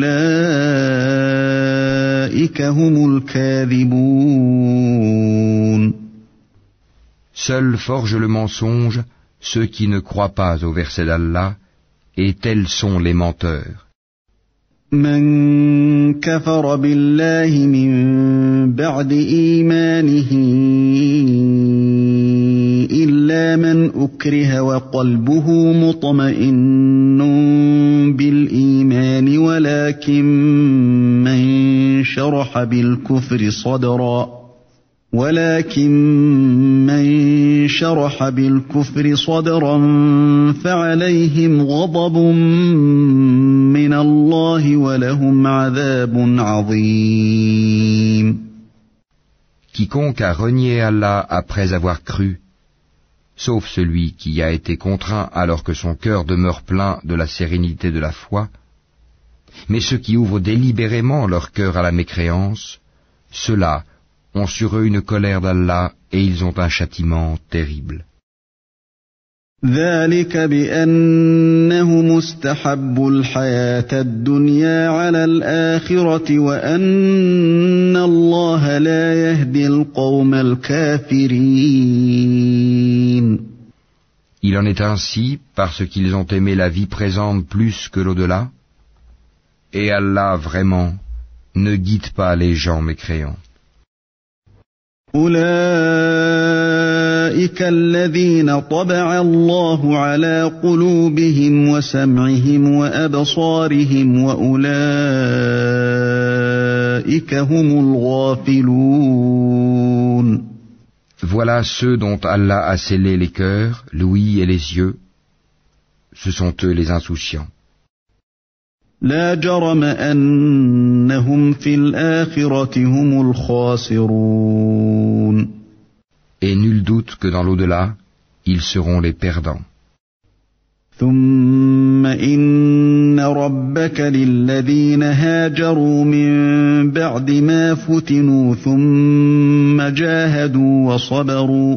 وَأُولَئِكَ هُمُ الْكَاذِبُونَ. Seuls forgent le mensonge ceux qui ne croient pas au verset d'Allah, et tels sont les menteurs. من كفر بالله من بعد إيمانه إلا من أكره وقلبه مطمئن بالإيمان ولكن من شرح بالكفر صدرا ولكن من شرح بالكفر صدرا فعليهم غضب من الله ولهم عذاب عظيم. Quiconque a renié Allah après avoir cru, sauf celui qui a été contraint alors que son cœur demeure plein de la sérénité de la foi. Mais ceux qui ouvrent délibérément leur cœur à la mécréance, ceux-là ont sur eux une colère d'Allah et ils ont un châtiment terrible. ذلك بأنهم استحبوا الحياة الدنيا على الآخرة وأن الله لا يهدي القوم الكافرين. Il en est ainsi parce qu'ils ont aimé la vie présente plus que l'au-delà, et Allah vraiment ne guide pas les gens mécréants. أولئك الذين طبع الله على قلوبهم وسمعهم وأبصارهم وأولئك هم الغافلون. Voilà ceux dont Allah a scellé les cœurs, l'ouïe et les yeux. Ce sont eux les insouciants. لا جرم أنهم في الآخرة هم الخاسرون. Et nul doute que dans l'au-delà, ils seront les perdants. ثم إن ربك للذين هاجروا من بعد ما فتنوا ثم جاهدوا وصبروا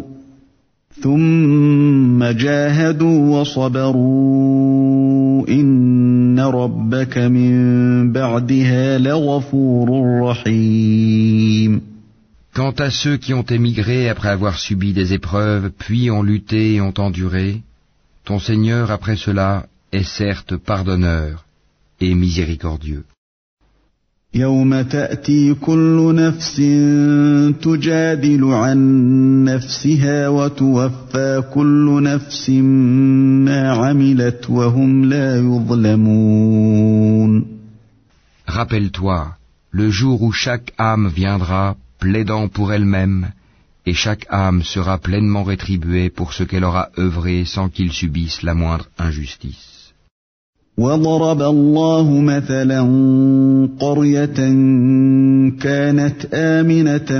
ثم جاهدوا وصبروا إن ربك من بعدها لغفور رحيم. Quant à ceux qui ont émigré après avoir subi des épreuves, puis ont lutté et ont enduré, ton Seigneur après cela est certes pardonneur et miséricordieux. يوم تأتي كل نفس تجادل عن نفسها وتوفى كل نفس ما عملت وهم لا يظلمون. Rappelle-toi, le jour où chaque âme viendra plaidant pour elle-même, et chaque âme sera pleinement rétribuée pour ce qu'elle aura œuvré sans qu'il subisse la moindre injustice. وضرب الله مثلا قرية كانت آمنة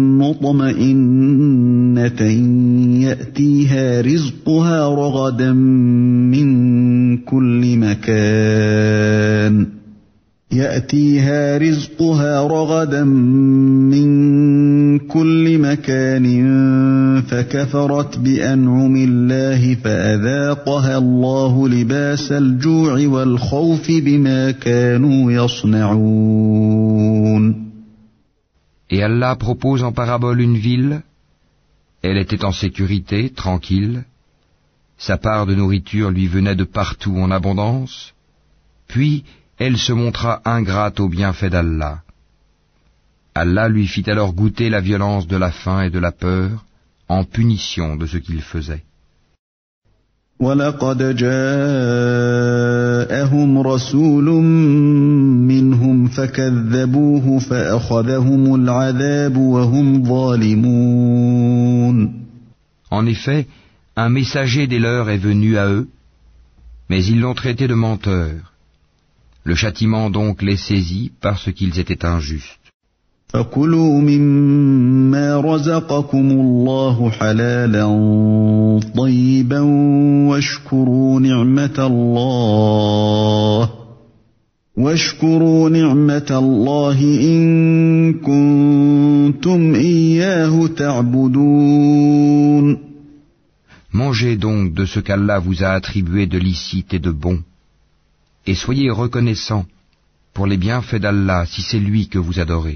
مطمئنة يأتيها رزقها رغدا من كل مكان يأتيها رزقها رغدا من كل مكان فكفرت بأنعم الله فأذاقها الله لباس الجوع والخوف بما كانوا يصنعون. Et Allah propose en parabole une ville. Elle était en sécurité, tranquille. Sa part de nourriture lui venait de partout en abondance. Puis elle se montra ingrate aux bienfaits d'Allah. Allah lui fit alors goûter la violence de la faim et de la peur, en punition de ce qu'il faisait. وَلَقَدْ جَاءَهُمْ رَسُولٌ مِّنْهُمْ فَكَذَّبُوهُ فَأَخَذَهُمُ الْعَذَابُ وَهُمْ ظَالِمُونَ. En effet, un messager des leurs est venu à eux, mais ils l'ont traité de menteur. Le châtiment donc les saisit parce qu'ils étaient injustes. فَكُلُوا مِمَّا رَزَقَكُمُ اللَّهُ حَلَالًا طَيِّبًا وَاشْكُرُوا نِعْمَةَ اللَّهِ وَاشْكُرُوا نِعْمَةَ اللَّهِ إِن كُنتُمْ إِيَّاهُ تَعْبُدُونَ. Mangez donc de ce qu'Allah vous a attribué de licite et de bon, et soyez reconnaissants pour les bienfaits d'Allah si c'est lui que vous adorez.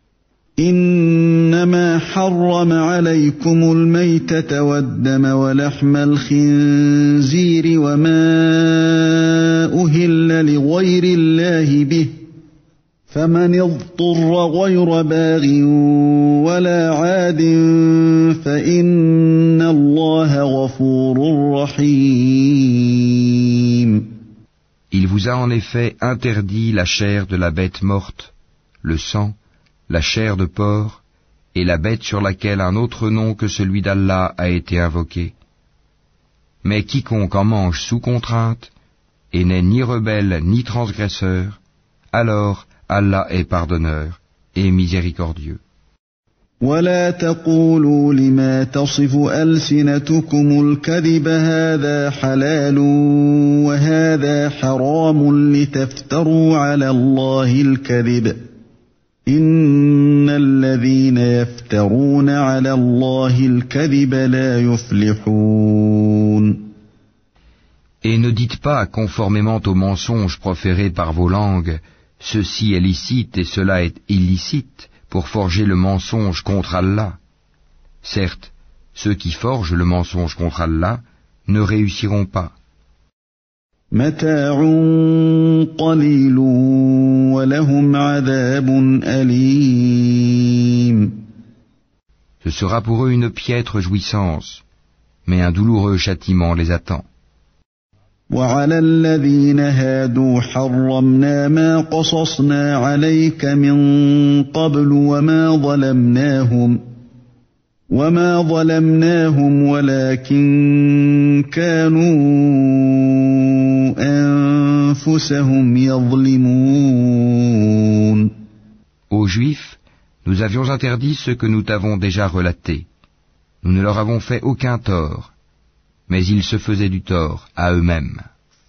إنما حرم عليكم الميتة والدم ولحم الخنزير وما أهل لغير الله به فمن اضطر غير باغ ولا عاد فإن الله غفور رحيم. Il vous a en effet interdit la chair de la bête morte, le sang, la chair de porc, et la bête sur laquelle un autre nom que celui d'Allah a été invoqué. Mais quiconque en mange sous contrainte, et n'est ni rebelle ni transgresseur, alors Allah est pardonneur et miséricordieux. ولا تقولوا لما تصف ألسنتكم الكذب هذا حلال وهذا حرام لتفتروا على الله الكذب إن الذين يفترون على الله الكذب لا يفلحون. Et ne dites pas, conformément aux mensonges proférés par vos langues, ceci est licite et cela est illicite, pour forger le mensonge contre Allah. Certes, ceux qui forgent le mensonge contre Allah ne réussiront pas. متاع قليل ولهم عذاب أليم. Ce sera pour eux une piètre jouissance, mais un douloureux châtiment les attend. وعلى الذين هادوا حرمنا ما قصصنا عليك من قبل وما ظلمناهم وما ظلمناهم ولكن كانوا أنفسهم يظلمون. Aux Juifs, nous avions interdit ce que nous t'avons déjà relaté. Nous ne leur avons fait aucun tort, mais ils se faisaient du tort à eux-mêmes.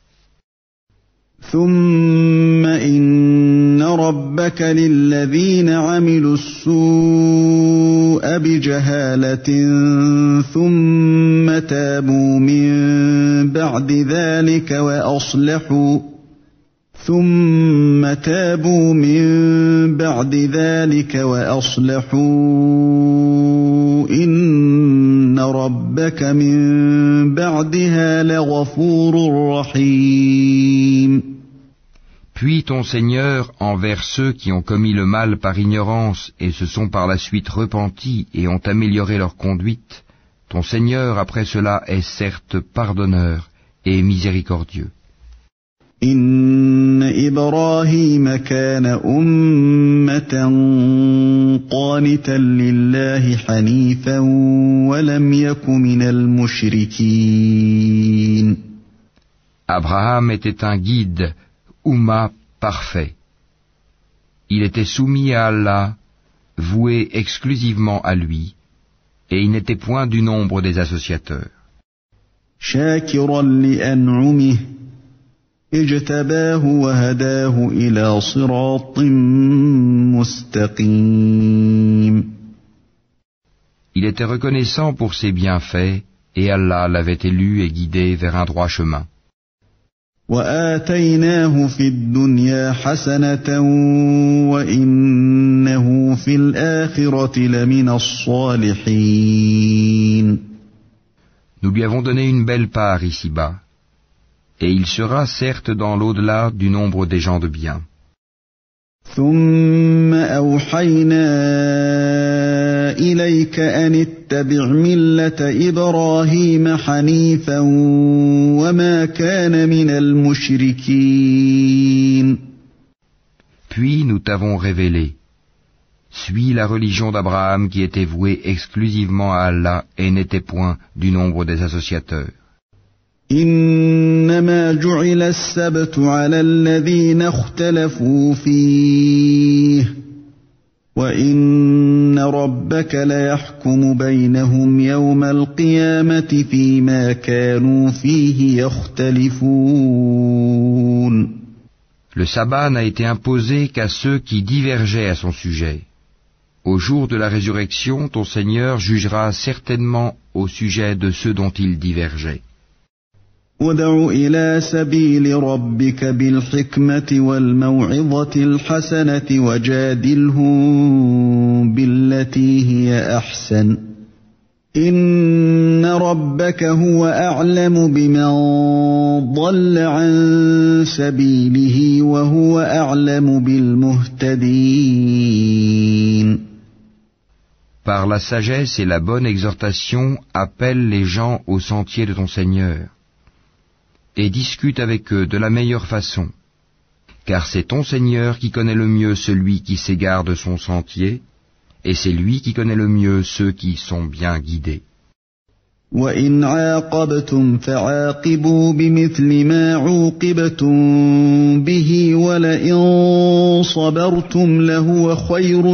ثم إن ربك للذين عملوا السوء بجهالة ثم تابوا من بعد ذلك وأصلحوا ثم تابوا من بعد ذلك وأصلحوا إن ربك من بعدها لغفور رحيم. Puis ton Seigneur, envers ceux qui ont commis le mal par ignorance et se sont par la suite repentis et ont amélioré leur conduite, ton Seigneur après cela est certes pardonneur et miséricordieux. إن إبراهيم كان أمة قانتا لله حنيفا ولم يك من المشركين. Abraham était un guide, Oumma parfait. Il était soumis à Allah, voué exclusivement à lui, et il n'était point du nombre des associateurs. شاكرا لأنعمه اجتباه وهداه إلى صراط مستقيم. Il était reconnaissant pour ses bienfaits, et Allah l'avait élu et guidé vers un droit chemin. وآتيناه في الدنيا حسنة وإنه في الآخرة لمن الصالحين. Nous lui avons donné une belle part ici-bas, et il sera certes dans l'au-delà du nombre des gens de bien. ثم أوحينا إليك أن اتبع ملة إبراهيم حنيفا وما كان من المشركين. Puis nous t'avons révélé, suis la religion d'Abraham qui était vouée exclusivement à Allah et n'était point du nombre des associateurs. إنما جعل السبت على الذين اختلفوا فيه وإن ربك ليحكم بينهم يوم القيامة فيما كانوا فيه يختلفون. Le sabbat n'a été imposé qu'à ceux qui divergeaient à son sujet. Au jour de la résurrection, ton Seigneur jugera certainement au sujet de ceux dont ils divergeaient. ادع إلى سبيل ربك بالحكمة والموعظة الحسنة وجادلهم بالتي هي أحسن إن ربك هو أعلم بمن ضل عن سبيله وهو أعلم بالمهتدين. Par la sagesse et la bonne exhortation, appelle les gens au sentier de ton Seigneur. Et discute avec eux de la meilleure façon, car c'est ton Seigneur qui connaît le mieux celui qui s'égare de son sentier, et c'est lui qui connaît le mieux ceux qui sont bien guidés. وإن عاقبتم فعاقبوا بمثل ما عوقبتم به ولئن صبرتم لهو خير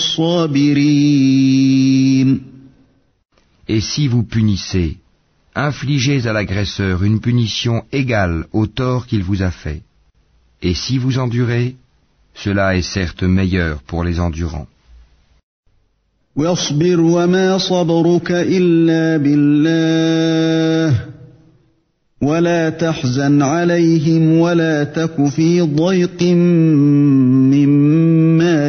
للصابرين. Et si vous punissez, infligez à l'agresseur une punition égale au tort qu'il vous a fait. Et si vous endurez, cela est certes meilleur pour les endurants. واصبر وما صبرك إلا بالله ولا تحزن عليهم ولا تك في ضيق مما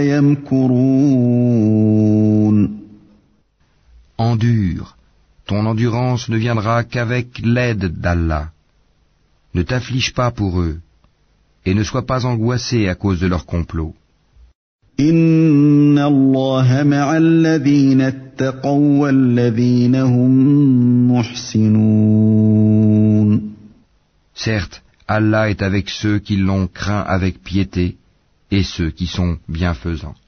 يمكرون. Endure, ton endurance ne viendra qu'avec l'aide d'Allah. Ne t'afflige pas pour eux, et ne sois pas angoissé à cause de leur complot. Inna Allah ma'a alladhina ittaqaw walladhina hum muhsinun. Certes, Allah est avec ceux qui l'ont craint avec piété et ceux qui sont bienfaisants.